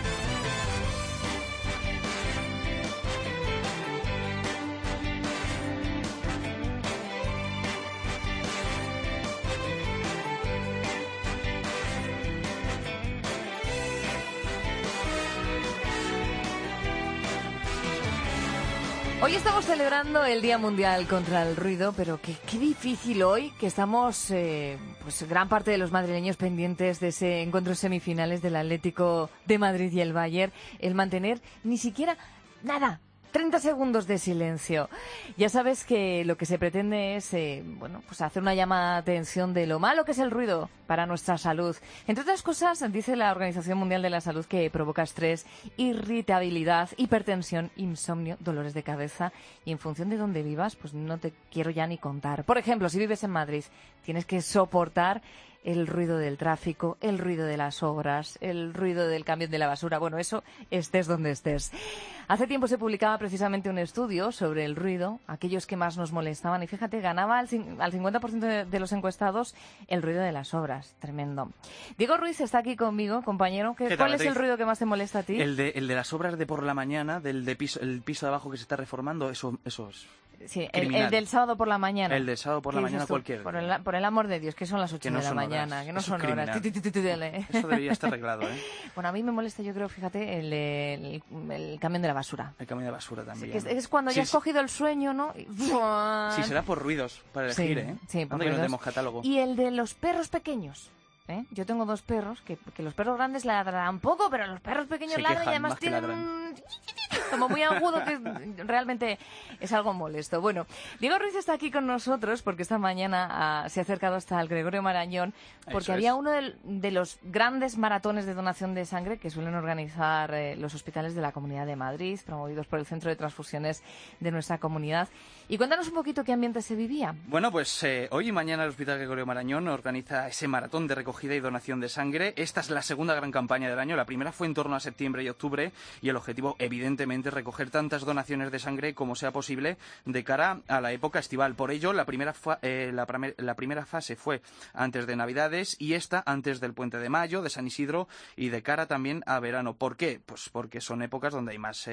Hoy estamos celebrando el Día Mundial contra el Ruido, pero qué difícil hoy que estamos, pues gran parte de los madrileños pendientes de ese encuentro semifinales del Atlético de Madrid y el Bayern, el mantener ni siquiera nada. 30 segundos de silencio. Ya sabes que lo que se pretende es, pues hacer una llamada de atención de lo malo que es el ruido para nuestra salud. Entre otras cosas, dice la Organización Mundial de la Salud que provoca estrés, irritabilidad, hipertensión, insomnio, dolores de cabeza y en función de dónde vivas, pues no te quiero ya ni contar. Por ejemplo, si vives en Madrid, tienes que soportar el ruido del tráfico, el ruido de las obras, el ruido del camión de la basura. Bueno, eso estés donde estés. Hace tiempo se publicaba precisamente un estudio sobre el ruido, aquellos que más nos molestaban, y fíjate, ganaba al 50% de los encuestados el ruido de las obras. Tremendo. Diego Ruiz está aquí conmigo, compañero. ¿Cuál es el ruido que más te molesta a ti? El de las obras de por la mañana, el piso de abajo que se está reformando, eso es... Sí, el del sábado por la mañana. El del sábado por la mañana cualquier. Por el amor de Dios, que son las 8 de la mañana, que no son horas. Eso debería estar arreglado, ¿eh? Bueno, a mí me molesta, yo creo, fíjate, el camión de la basura. El camión de basura también. Sí, es cuando ya has cogido el sueño, ¿no? Sí, será por ruidos, para elegir, ¿eh? Sí, por ruidos. Que no tenemos catálogo. Y el de los perros pequeños. Yo tengo 2 perros, que los perros grandes ladran poco, pero los perros pequeños ladran y además tienen un... como muy agudo, que realmente es algo molesto. Bueno, Diego Ruiz está aquí con nosotros porque esta mañana se ha acercado hasta el Gregorio Marañón, porque había uno de los grandes maratones de donación de sangre que suelen organizar los hospitales de la Comunidad de Madrid, promovidos por el Centro de Transfusiones de nuestra comunidad. Y cuéntanos un poquito qué ambiente se vivía. Bueno, pues hoy y mañana el Hospital Gregorio Marañón organiza ese maratón de recogida y donación de sangre. Esta es la segunda gran campaña del año. La primera fue en torno a septiembre y octubre y el objetivo, evidentemente, es recoger tantas donaciones de sangre como sea posible de cara a la época estival. Por ello, la primera fase fue antes de Navidades y esta antes del Puente de Mayo, de San Isidro y de cara también a verano. ¿Por qué? Pues porque son épocas donde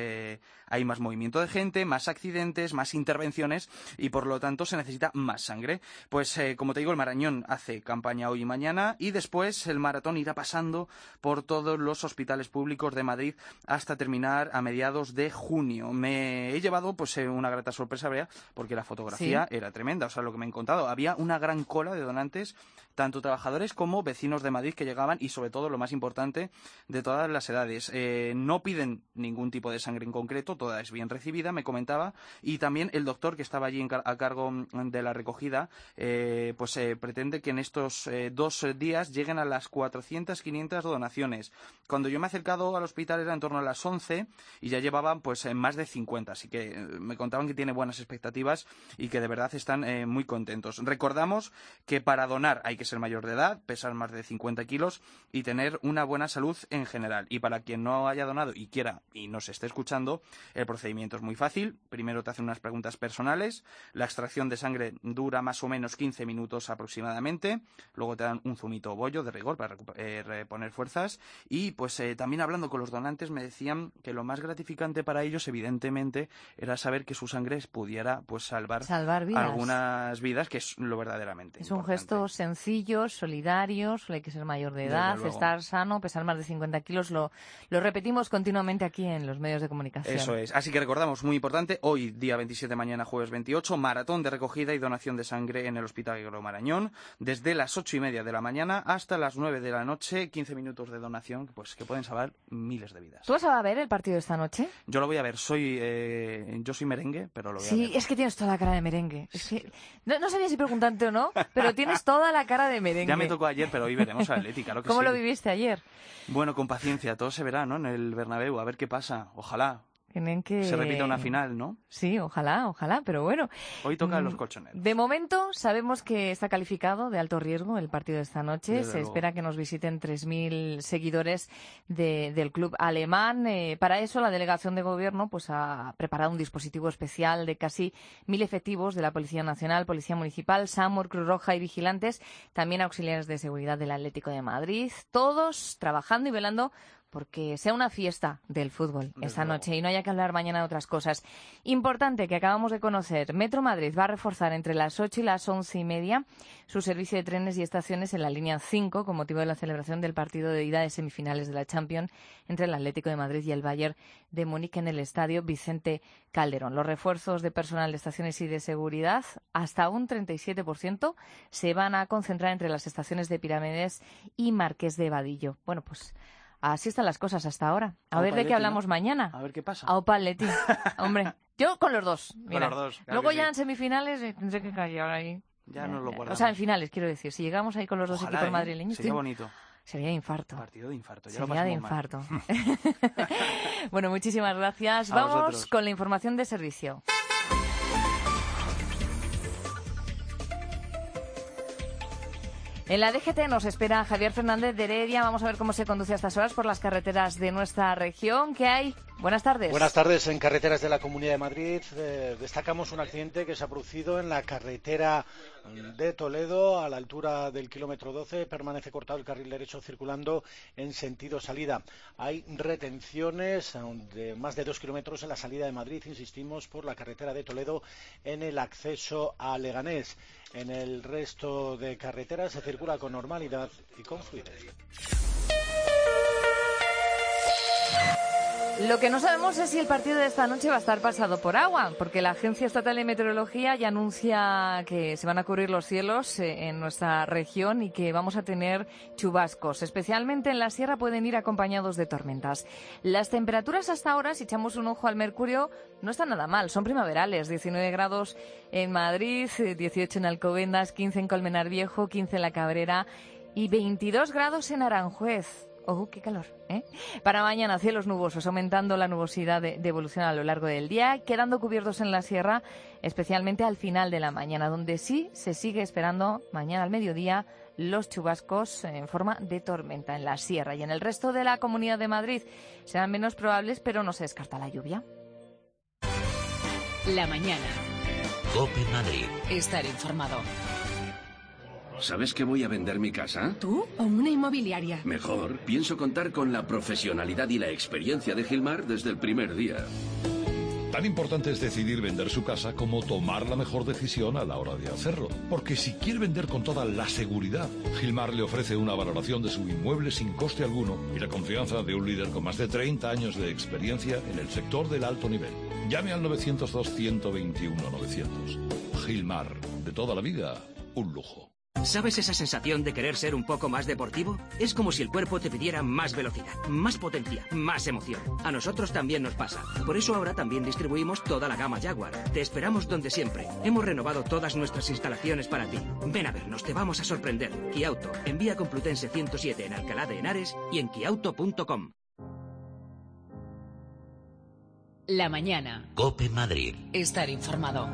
hay más movimiento de gente, más accidentes, más intervenciones y por lo tanto se necesita más sangre. Pues como te digo, el Marañón hace campaña hoy y mañana y después el maratón irá pasando por todos los hospitales públicos de Madrid hasta terminar a mediados de junio. Me he llevado pues una grata sorpresa, Bea, porque la fotografía era tremenda. O sea, lo que me han contado, había una gran cola de donantes, tanto trabajadores como vecinos de Madrid que llegaban y sobre todo, lo más importante, de todas las edades. No piden ningún tipo de sangre en concreto, toda es bien recibida, me comentaba, y también el doctor que estaba allí a cargo de la recogida pretende que en estos 2 días lleguen a las 400, 500 donaciones. Cuando yo me he acercado al hospital era en torno a las 11 y ya llevaban pues más de 50, así que me contaban que tiene buenas expectativas y que de verdad están muy contentos. Recordamos que para donar hay que ser mayor de edad, pesar más de 50 kilos y tener una buena salud en general. Y para quien no haya donado y quiera y nos esté escuchando, el procedimiento es muy fácil. Primero te hacen unas preguntas personales, la extracción de sangre dura más o menos 15 minutos aproximadamente, luego te dan un zumito o bollo de rigor para reponer fuerzas y pues también hablando con los donantes me decían que lo más gratificante para ellos evidentemente era saber que su sangre pudiera pues salvar vidas. Algunas vidas, que es lo verdaderamente es importante. Un gesto sencillo, solidario, solo hay que ser mayor de edad, estar sano, pesar más de 50 kilos, lo repetimos continuamente aquí en los medios de comunicación. Eso es, así que recordamos, muy importante, hoy día 27, mañana jueves 28, maratón de recogida y donación de sangre en el Hospital Gregorio Marañón, desde las 8:30 de la mañana hasta las 9 de la noche, 15 minutos de donación, pues que pueden salvar miles de vidas. ¿Tú vas a ver el partido de esta noche? Yo lo voy a ver, yo soy merengue, pero lo voy a ver. Sí, es que tienes toda la cara de merengue. Es que, no sabía si preguntarte o no, pero tienes toda la cara de merengue. Ya me tocó ayer, pero hoy veremos a Atleti, claro que ¿Cómo sí. lo viviste ayer? Bueno, con paciencia, todo se verá, ¿no? En el Bernabéu, a ver qué pasa, ojalá. Tienen que... Se repite una final, ¿no? Sí, ojalá, pero bueno. Hoy toca los colchoneros. De momento sabemos que está calificado de alto riesgo el partido de esta noche. Se espera que nos visiten 3.000 seguidores del club alemán. Para eso la delegación de gobierno pues ha preparado un dispositivo especial de casi 1.000 efectivos de la Policía Nacional, Policía Municipal, SAMUR, Cruz Roja y vigilantes, también auxiliares de seguridad del Atlético de Madrid, todos trabajando y velando porque sea una fiesta del fútbol esta noche y no haya que hablar mañana de otras cosas. Importante que acabamos de conocer, Metro Madrid va a reforzar entre las 8 y las 11:30 su servicio de trenes y estaciones en la línea 5 con motivo de la celebración del partido de ida de semifinales de la Champions entre el Atlético de Madrid y el Bayern de Múnich en el estadio Vicente Calderón. Los refuerzos de personal de estaciones y de seguridad, hasta un 37%, se van a concentrar entre las estaciones de Pirámides y Marqués de Vadillo. Bueno, pues así están las cosas hasta ahora. A ver de qué hablamos mañana. A ver qué pasa. Aupa Atleti. Hombre, yo con los dos. Mira. Con los dos. Claro. Luego ya en semifinales tendré que callar ahí. Ya nos lo guardamos. O sea, en finales, quiero decir. Si llegamos ahí con los dos equipos madrileños... Sería bonito. Sería de infarto. Partido de infarto. Ya sería de infarto. Bueno, muchísimas gracias. A Vamos vosotros. con la información de servicio. En la DGT nos espera Javier Fernández de Heredia. Vamos a ver cómo se conduce a estas horas por las carreteras de nuestra región. ¿Qué hay? Buenas tardes. Buenas tardes. En carreteras de la Comunidad de Madrid destacamos un accidente que se ha producido en la carretera de Toledo a la altura del kilómetro 12. Permanece cortado el carril derecho circulando en sentido salida. Hay retenciones de más de 2 kilómetros en la salida de Madrid, insistimos, por la carretera de Toledo en el acceso a Leganés. En el resto de carreteras se circula con normalidad y con fluidez. Lo que no sabemos es si el partido de esta noche va a estar pasado por agua, porque la Agencia Estatal de Meteorología ya anuncia que se van a cubrir los cielos en nuestra región y que vamos a tener chubascos. Especialmente en la sierra pueden ir acompañados de tormentas. Las temperaturas hasta ahora, si echamos un ojo al mercurio, no están nada mal. Son primaverales. 19 grados en Madrid, 18 en Alcobendas, 15 en Colmenar Viejo, 15 en La Cabrera y 22 grados en Aranjuez. ¡Oh, qué calor! Para mañana, cielos nubosos, aumentando la nubosidad de evolución a lo largo del día, quedando cubiertos en la sierra, especialmente al final de la mañana, donde sí se sigue esperando mañana al mediodía los chubascos en forma de tormenta en la sierra. Y en el resto de la Comunidad de Madrid serán menos probables, pero no se descarta la lluvia. La mañana. COPE Madrid. Estar informado. ¿Sabes que voy a vender mi casa? ¿Tú o una inmobiliaria? Mejor. Pienso contar con la profesionalidad y la experiencia de Gilmar desde el primer día. Tan importante es decidir vender su casa como tomar la mejor decisión a la hora de hacerlo. Porque si quiere vender con toda la seguridad, Gilmar le ofrece una valoración de su inmueble sin coste alguno y la confianza de un líder con más de 30 años de experiencia en el sector del alto nivel. Llame al 902-121-900. Gilmar, de toda la vida, un lujo. ¿Sabes esa sensación de querer ser un poco más deportivo? Es como si el cuerpo te pidiera más velocidad, más potencia, más emoción. A nosotros también nos pasa. Por eso ahora también distribuimos toda la gama Jaguar. Te esperamos donde siempre. Hemos renovado todas nuestras instalaciones para ti. Ven a vernos, te vamos a sorprender. Kiauto, en Vía Complutense 107 en Alcalá de Henares y en kiauto.com. La mañana. COPE Madrid. Estar informado.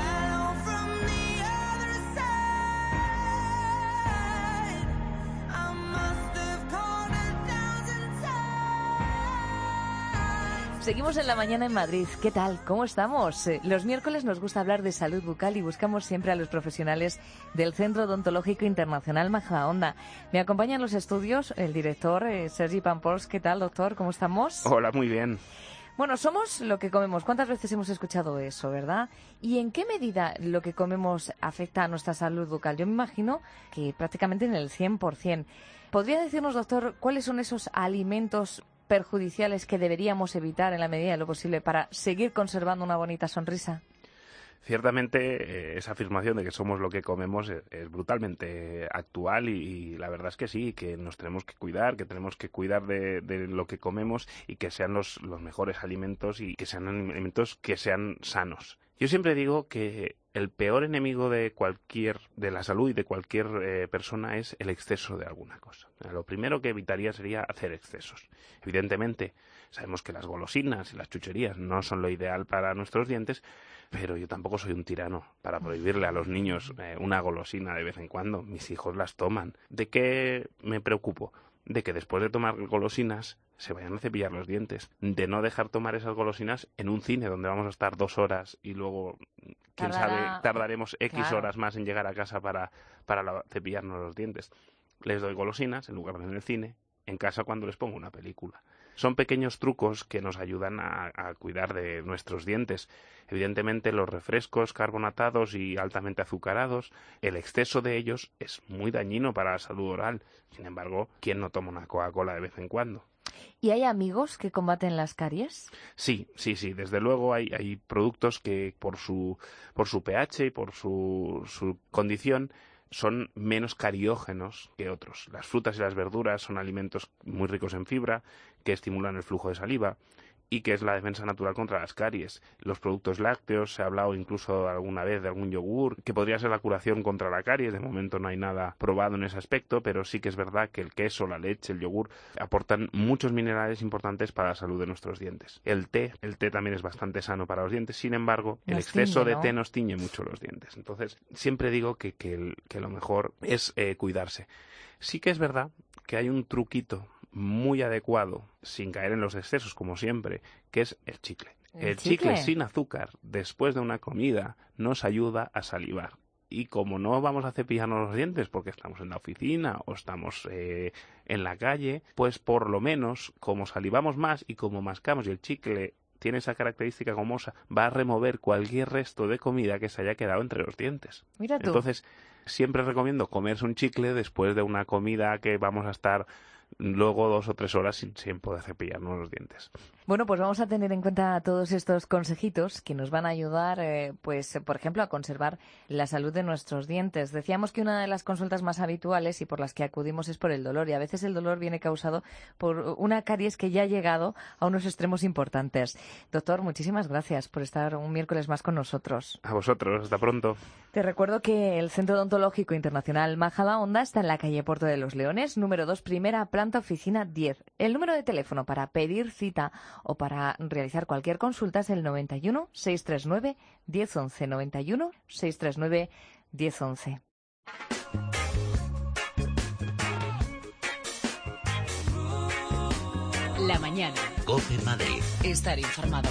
Seguimos en la mañana en Madrid. ¿Qué tal? ¿Cómo estamos? Los miércoles nos gusta hablar de salud bucal y buscamos siempre a los profesionales del Centro Odontológico Internacional Majadahonda. Me acompaña en los estudios el director Sergi Pampols. ¿Qué tal, doctor? ¿Cómo estamos? Hola, muy bien. Bueno, somos lo que comemos. ¿Cuántas veces hemos escuchado eso, verdad? ¿Y en qué medida lo que comemos afecta a nuestra salud bucal? Yo me imagino que prácticamente en el 100%. ¿Podría decirnos, doctor, cuáles son esos alimentos perjudiciales que deberíamos evitar en la medida de lo posible para seguir conservando una bonita sonrisa? Ciertamente esa afirmación de que somos lo que comemos es brutalmente actual y la verdad es que sí, que nos tenemos que cuidar, de lo que comemos y que sean los mejores alimentos y que sean alimentos que sean sanos. Yo siempre digo que el peor enemigo de la salud y de cualquier persona es el exceso de alguna cosa. Lo primero que evitaría sería hacer excesos. Evidentemente, sabemos que las golosinas y las chucherías no son lo ideal para nuestros dientes, pero yo tampoco soy un tirano para prohibirle a los niños una golosina de vez en cuando. Mis hijos las toman. ¿De qué me preocupo? De que después de tomar golosinas se vayan a cepillar los dientes, de no dejar tomar esas golosinas en un cine donde vamos a estar 2 horas y luego, quién sabe, tardaremos X horas más en llegar a casa para cepillarnos los dientes. Les doy golosinas en lugar de en el cine, en casa cuando les pongo una película. Son pequeños trucos que nos ayudan a cuidar de nuestros dientes. Evidentemente, los refrescos carbonatados y altamente azucarados, el exceso de ellos es muy dañino para la salud oral. Sin embargo, ¿quién no toma una Coca-Cola de vez en cuando? ¿Y hay amigos que combaten las caries? Sí. Desde luego hay productos que por su pH y por su condición son menos cariógenos que otros. Las frutas y las verduras son alimentos muy ricos en fibra que estimulan el flujo de saliva y que es la defensa natural contra las caries. Los productos lácteos, se ha hablado incluso alguna vez de algún yogur, que podría ser la curación contra la caries. De momento no hay nada probado en ese aspecto, pero sí que es verdad que el queso, la leche, el yogur aportan muchos minerales importantes para la salud de nuestros dientes. El té también es bastante sano para los dientes, sin embargo, el exceso de té nos tiñe mucho los dientes. Entonces, siempre digo que lo mejor es cuidarse. Sí que es verdad que hay un truquito muy adecuado, sin caer en los excesos como siempre, que es el chicle. El chicle sin azúcar, después de una comida, nos ayuda a salivar. Y como no vamos a cepillarnos los dientes porque estamos en la oficina o estamos en la calle, pues por lo menos, como salivamos más y como mascamos y el chicle tiene esa característica gomosa, va a remover cualquier resto de comida que se haya quedado entre los dientes. Mira tú. Entonces, siempre recomiendo comerse un chicle después de una comida que vamos a estar luego 2 o 3 horas sin poder cepillarnos los dientes. Bueno, pues vamos a tener en cuenta todos estos consejitos que nos van a ayudar, pues, por ejemplo, a conservar la salud de nuestros dientes. Decíamos que una de las consultas más habituales y por las que acudimos es por el dolor, y a veces el dolor viene causado por una caries que ya ha llegado a unos extremos importantes. Doctor, muchísimas gracias por estar un miércoles más con nosotros. A vosotros, hasta pronto. Te recuerdo que el Centro Odontológico Internacional Majadahonda está en la calle Puerto de los Leones, número 2, primera planta, oficina 10. El número de teléfono para pedir cita o para realizar cualquier consulta es el 91 639 1011. 91 639 1011. La mañana. COPE Madrid. Estar informado.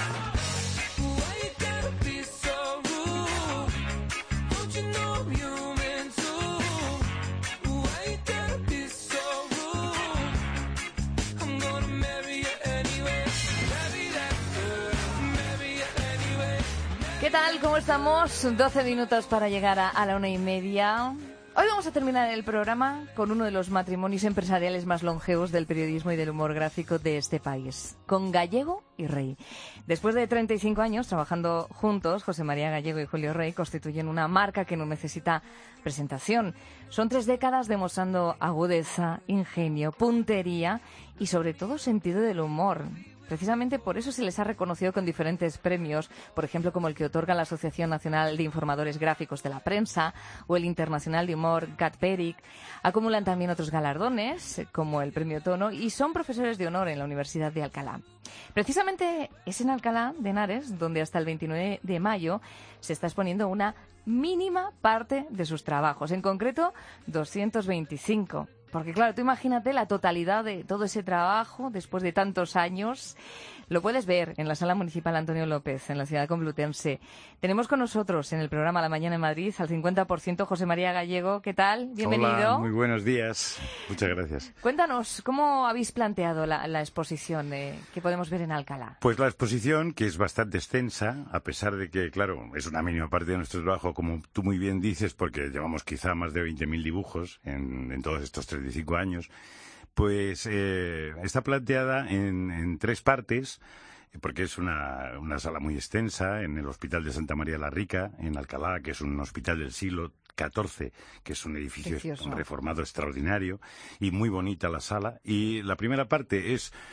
¿Qué tal? ¿Cómo estamos? 12 minutos para llegar a la 1:30. Hoy vamos a terminar el programa con uno de los matrimonios empresariales más longevos del periodismo y del humor gráfico de este país, con Gallego y Rey. Después de 35 años trabajando juntos, José María Gallego y Julio Rey constituyen una marca que no necesita presentación. Son 3 décadas demostrando agudeza, ingenio, puntería y sobre todo sentido del humor. Precisamente por eso se les ha reconocido con diferentes premios, por ejemplo, como el que otorga la Asociación Nacional de Informadores Gráficos de la Prensa o el Internacional de Humor Gat Peric. Acumulan también otros galardones, como el Premio Tono, y son profesores de honor en la Universidad de Alcalá. Precisamente es en Alcalá de Henares donde hasta el 29 de mayo se está exponiendo una mínima parte de sus trabajos, en concreto 225. Porque claro, tú imagínate la totalidad de todo ese trabajo después de tantos años. Lo puedes ver en la Sala Municipal Antonio López, en la ciudad complutense. Tenemos con nosotros en el programa La Mañana en Madrid al 50% José María Gallego. ¿Qué tal? Bienvenido. Hola, muy buenos días. Muchas gracias. Cuéntanos, ¿cómo habéis planteado la exposición que podemos ver en Alcalá? Pues la exposición, que es bastante extensa, a pesar de que, claro, es una mínima parte de nuestro trabajo, como tú muy bien dices, porque llevamos quizá más de 20.000 dibujos en todos estos 35 años, pues está planteada en 3 partes, porque es una sala muy extensa en el Hospital de Santa María la Rica, en Alcalá, que es un hospital del siglo XIV, que es un edificio precioso, reformado extraordinario y muy bonita la sala. Y la primera parte es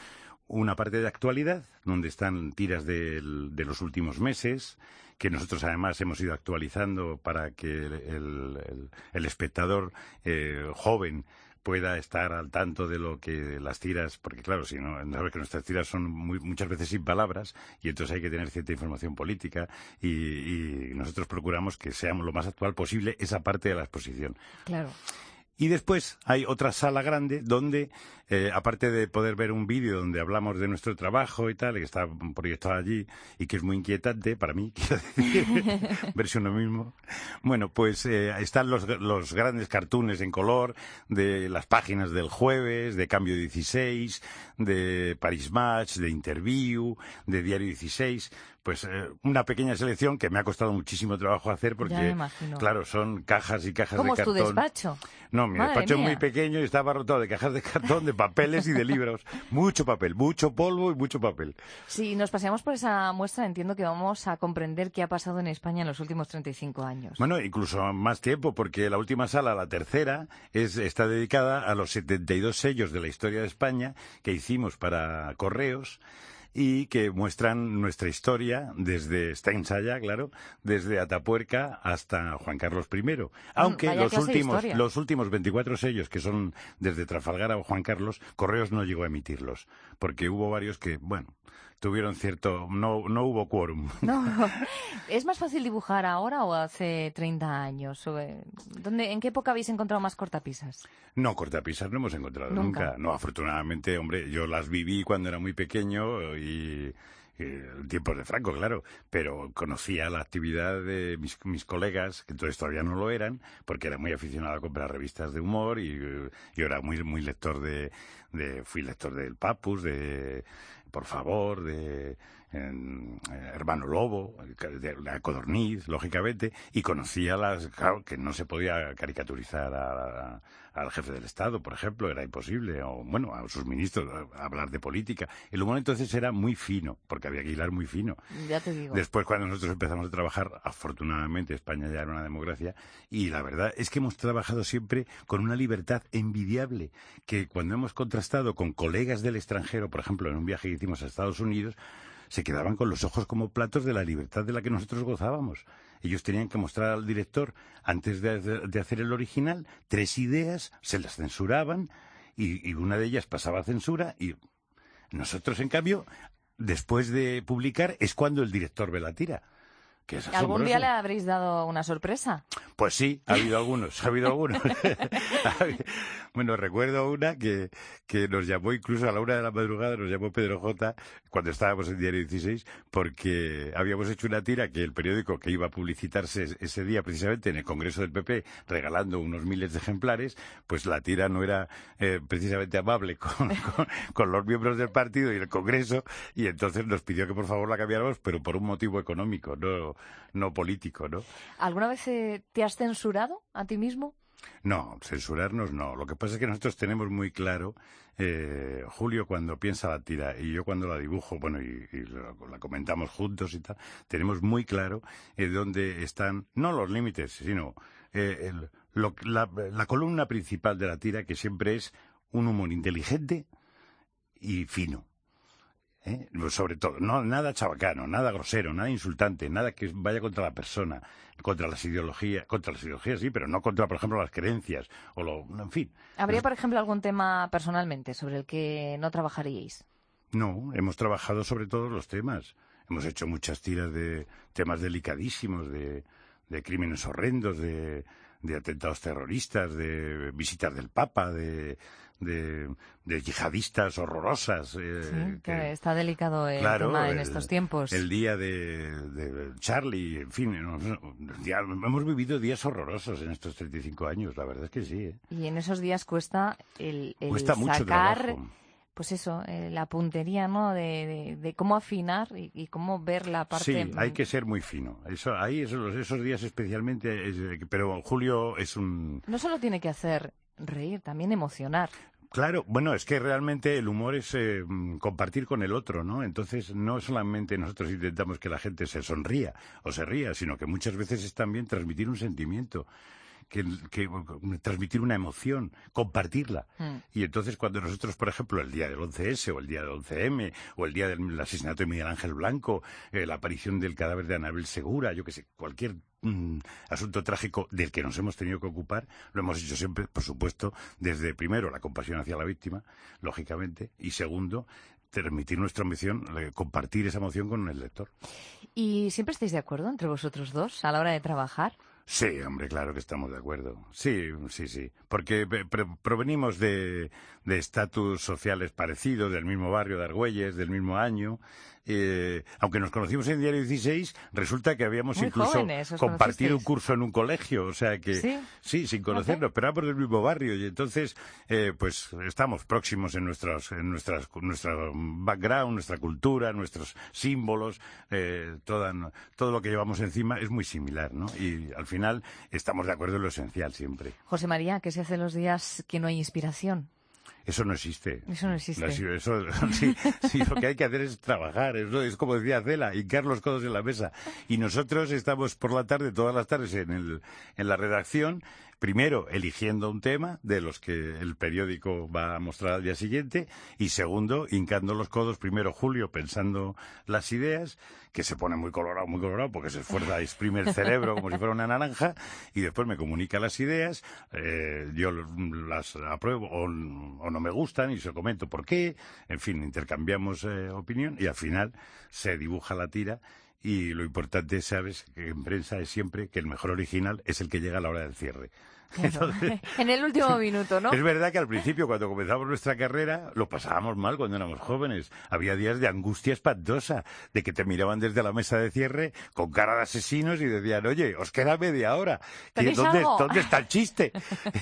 una parte de actualidad, donde están tiras de los últimos meses, que nosotros además hemos ido actualizando para que el espectador joven pueda estar al tanto de lo que las tiras, porque claro, si no, sabes que nuestras tiras son muchas veces sin palabras y entonces hay que tener cierta información política y nosotros procuramos que seamos lo más actual posible esa parte de la exposición. Claro. Y después hay otra sala grande donde, aparte de poder ver un vídeo donde hablamos de nuestro trabajo y tal, que está proyectado allí y que es muy inquietante para mí, quiero decir, verse uno mismo. Bueno, pues están los grandes cartoons en color de las páginas del Jueves, de Cambio 16, de Paris Match, de Interview, de Diario 16... Pues una pequeña selección que me ha costado muchísimo trabajo hacer porque, claro, son cajas y cajas de cartón. ¿Cómo es tu despacho? No, mi despacho es muy pequeño y está abarrotado de cajas de cartón, de papeles y de libros. Mucho papel, mucho polvo y mucho papel. Si nos paseamos por esa muestra, entiendo que vamos a comprender qué ha pasado en España en los últimos 35 años. Bueno, incluso más tiempo, porque la última sala, la tercera, está dedicada a los 72 sellos de la historia de España que hicimos para Correos, y que muestran nuestra historia desde Stensaya, claro, desde Atapuerca hasta Juan Carlos I. Aunque los últimos 24 sellos, que son desde Trafalgar a Juan Carlos, Correos no llegó a emitirlos, porque hubo varios que, bueno, tuvieron cierto... No hubo quórum. No. ¿Es más fácil dibujar ahora o hace 30 años? ¿En qué época habéis encontrado más cortapisas? No, cortapisas no hemos encontrado nunca. No, afortunadamente, hombre, yo las viví cuando era muy pequeño y en tiempos de Franco, claro, pero conocía la actividad de mis colegas, que entonces todavía no lo eran, porque era muy aficionado a comprar revistas de humor y yo era muy lector fui lector del Papus, de Por Favor, de Hermano Lobo, de la Codorniz, lógicamente, y conocía claro, que no se podía caricaturizar al jefe del Estado, por ejemplo, era imposible, o bueno, a sus ministros, hablar de política. El humor entonces era muy fino, porque había que hilar muy fino. Ya te digo. Después, cuando nosotros empezamos a trabajar, afortunadamente España ya era una democracia, y la verdad es que hemos trabajado siempre con una libertad envidiable, que cuando hemos contrastado con colegas del extranjero, por ejemplo, en un viaje que hicimos a Estados Unidos, se quedaban con los ojos como platos de la libertad de la que nosotros gozábamos. Ellos tenían que mostrar al director, antes de hacer el original, 3 ideas, se las censuraban, y una de ellas pasaba censura, y nosotros, en cambio, después de publicar, es cuando el director ve la tira. Que es asombroso. ¿Algún día le habréis dado una sorpresa? Pues sí, ha habido algunos. Bueno, recuerdo una que nos llamó incluso a la 1 de la madrugada, nos llamó Pedro J, cuando estábamos en Diario 16, porque habíamos hecho una tira que el periódico que iba a publicitarse ese día precisamente en el Congreso del PP, regalando unos miles de ejemplares, pues la tira no era precisamente amable con los miembros del partido y el Congreso, y entonces nos pidió que por favor la cambiáramos, pero por un motivo económico, no político, ¿no? ¿Alguna vez te has censurado a ti mismo? No, censurarnos no. Lo que pasa es que nosotros tenemos muy claro, Julio cuando piensa la tira y yo cuando la dibujo, bueno, y la comentamos juntos y tal, tenemos muy claro dónde están, no los límites, sino la columna principal de la tira, que siempre es un humor inteligente y fino. Sobre todo, no nada chabacano, nada grosero, nada insultante, nada que vaya contra la persona, contra las ideologías sí, pero no contra, por ejemplo, las creencias, en fin. ¿Habría, por ejemplo, algún tema personalmente sobre el que no trabajaríais? No, hemos trabajado sobre todos los temas. Hemos hecho muchas tiras de temas delicadísimos, de crímenes horrendos, de atentados terroristas, de visitas del Papa, de yihadistas horrorosas. Que está delicado el tema en estos tiempos. El día de Charlie, en fin, hemos vivido días horrorosos en estos 35 años, la verdad es que sí. Y en esos días cuesta cuesta mucho sacar... trabajo. Pues eso, la puntería, ¿no? De cómo afinar y cómo ver la parte... Sí, hay que ser muy fino. Esos días especialmente... Pero Julio es un... No solo tiene que hacer reír, también emocionar. Claro, bueno, es que realmente el humor es compartir con el otro, ¿no? Entonces no solamente nosotros intentamos que la gente se sonría o se ría, sino que muchas veces es también transmitir un sentimiento transmitir una emoción, compartirla. Y entonces cuando nosotros, por ejemplo, el día del 11S o el día del 11M o el día del asesinato de Miguel Ángel Blanco, la aparición del cadáver de Anabel Segura, yo que sé, cualquier asunto trágico del que nos hemos tenido que ocupar, lo hemos hecho siempre, por supuesto, desde primero la compasión hacia la víctima, lógicamente, y segundo, transmitir nuestra emoción, compartir esa emoción con el lector. ¿Y siempre estáis de acuerdo entre vosotros dos a la hora de trabajar? Sí, hombre, claro que estamos de acuerdo. Sí. Porque provenimos de estatus sociales parecidos, del mismo barrio de Argüelles, del mismo año. Aunque nos conocimos en Diario 16, resulta que habíamos muy incluso jóvenes, compartido un curso en un colegio. O sea que, sí sin conocernos, pero éramos del mismo barrio. Y entonces, pues estamos próximos en nuestro background, nuestra cultura, nuestros símbolos, todo lo que llevamos encima es muy similar, ¿no? Y al final estamos de acuerdo en lo esencial siempre. José María, ¿qué se hace los días que no hay inspiración? Eso no existe. Eso no existe. Sí, lo que hay que hacer es trabajar. Es como decía Cela, hincar los codos en la mesa. Y nosotros estamos por la tarde, todas las tardes, en la redacción, primero eligiendo un tema de los que el periódico va a mostrar al día siguiente, y segundo, hincando los codos, primero Julio pensando las ideas, que se pone muy colorado, porque se esfuerza a exprimir el cerebro como si fuera una naranja, y después me comunica las ideas, yo las apruebo o no me gustan y se lo comento por qué, en fin, intercambiamos opinión y al final se dibuja la tira. Y lo importante, sabes, que en prensa es siempre que el mejor original es el que llega a la hora del cierre. Claro. Entonces, en el último minuto, ¿no? Es verdad que al principio, cuando comenzamos nuestra carrera, lo pasábamos mal cuando éramos jóvenes. Había días de angustia espantosa, de que te miraban desde la mesa de cierre con cara de asesinos y decían, oye, os queda media hora. ¿Dónde está el chiste?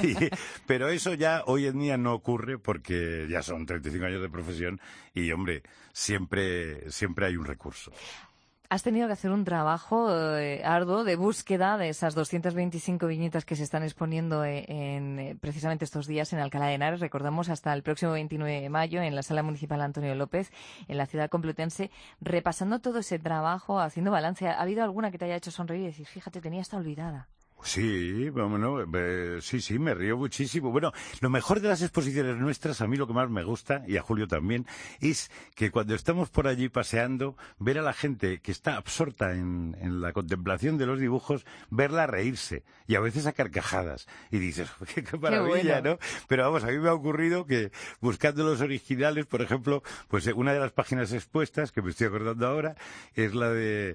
Pero eso ya hoy en día no ocurre porque ya son 35 años de profesión y, hombre, siempre hay un recurso. Has tenido que hacer un trabajo arduo de búsqueda de esas 225 viñetas que se están exponiendo precisamente estos días en Alcalá de Henares. Recordamos hasta el próximo 29 de mayo en la Sala Municipal Antonio López, en la ciudad complutense. Repasando todo ese trabajo, haciendo balance, ¿ha habido alguna que te haya hecho sonreír y decir, fíjate, tenía esta olvidada? Sí, bueno, sí, me río muchísimo. Bueno, lo mejor de las exposiciones nuestras, a mí lo que más me gusta, y a Julio también, es que cuando estamos por allí paseando, ver a la gente que está absorta en la contemplación de los dibujos, verla reírse, y a veces a carcajadas. Y dices, qué maravilla, bueno, ¿no? Pero vamos, a mí me ha ocurrido que, buscando los originales, por ejemplo, pues una de las páginas expuestas, que me estoy acordando ahora, es la de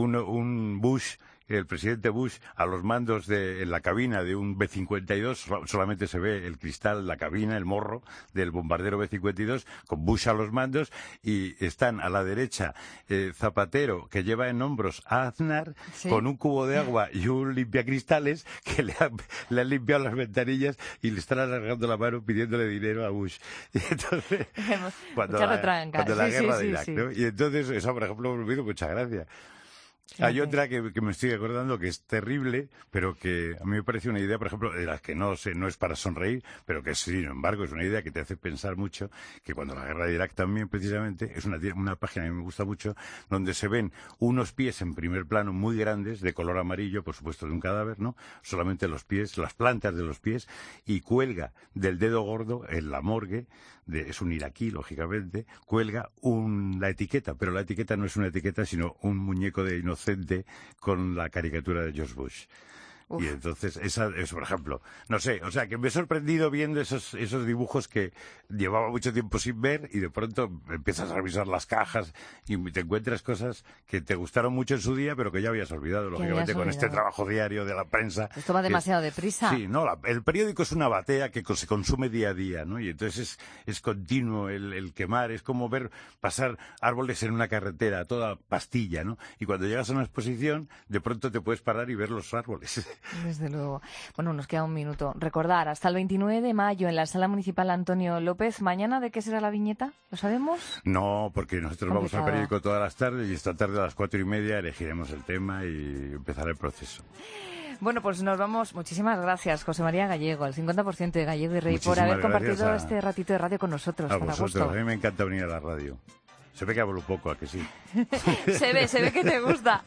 un Bush, el presidente Bush, a los mandos en la cabina de un B-52, solamente se ve el cristal, la cabina, el morro del bombardero B-52, con Bush a los mandos, y están a la derecha Zapatero, que lleva en hombros a Aznar, ¿sí?, con un cubo de agua y un limpiacristales, que le han limpiado las ventanillas y le están alargando la mano pidiéndole dinero a Bush. Y entonces, cuando la guerra de Irak, ¿no? Y entonces, eso, por ejemplo, me hizo mucha gracia. Sí, hay otra que me estoy acordando que es terrible, pero que a mí me parece una idea, por ejemplo, de las que no es para sonreír, pero que sin embargo es una idea que te hace pensar mucho, que cuando la guerra de Irak también, precisamente, es una página que me gusta mucho, donde se ven unos pies en primer plano muy grandes, de color amarillo, por supuesto de un cadáver, ¿no? Solamente los pies, las plantas de los pies, y cuelga del dedo gordo en la morgue, es un iraquí, lógicamente, cuelga la etiqueta, pero la etiqueta no es una etiqueta, sino un muñeco de inocente con la caricatura de George Bush. Uf. Y entonces, eso, por ejemplo, no sé, o sea, que me he sorprendido viendo esos dibujos que llevaba mucho tiempo sin ver y de pronto empiezas a revisar las cajas y te encuentras cosas que te gustaron mucho en su día, pero que ya habías olvidado, lógicamente, con este trabajo diario de la prensa. Esto va demasiado deprisa. Sí, no, el periódico es una batea que se consume día a día, ¿no? Y entonces es continuo el quemar, es como ver pasar árboles en una carretera, a toda pastilla, ¿no? Y cuando llegas a una exposición, de pronto te puedes parar y ver los árboles. Desde luego. Bueno, nos queda un minuto. Recordar, hasta el 29 de mayo en la Sala Municipal Antonio López. ¿Mañana de qué será la viñeta? ¿Lo sabemos? No, porque nosotros vamos al periódico todas las tardes y esta tarde a las 4:30 elegiremos el tema y empezará el proceso. Bueno, pues nos vamos. Muchísimas gracias, José María Gallego, el 50% de Gallego y Rey, por haber compartido este ratito de radio con nosotros. A vosotros, a mí me encanta venir a la radio. Se ve que hablo poco, ¿a que sí? se ve que te gusta.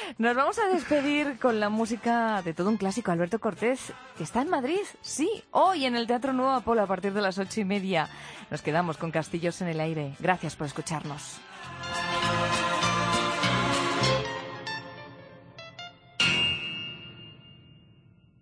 Nos vamos a despedir con la música de todo un clásico, Alberto Cortés, que está en Madrid, sí, hoy en el Teatro Nuevo Apolo a partir de las 8:30. Nos quedamos con Castillos en el aire. Gracias por escucharnos.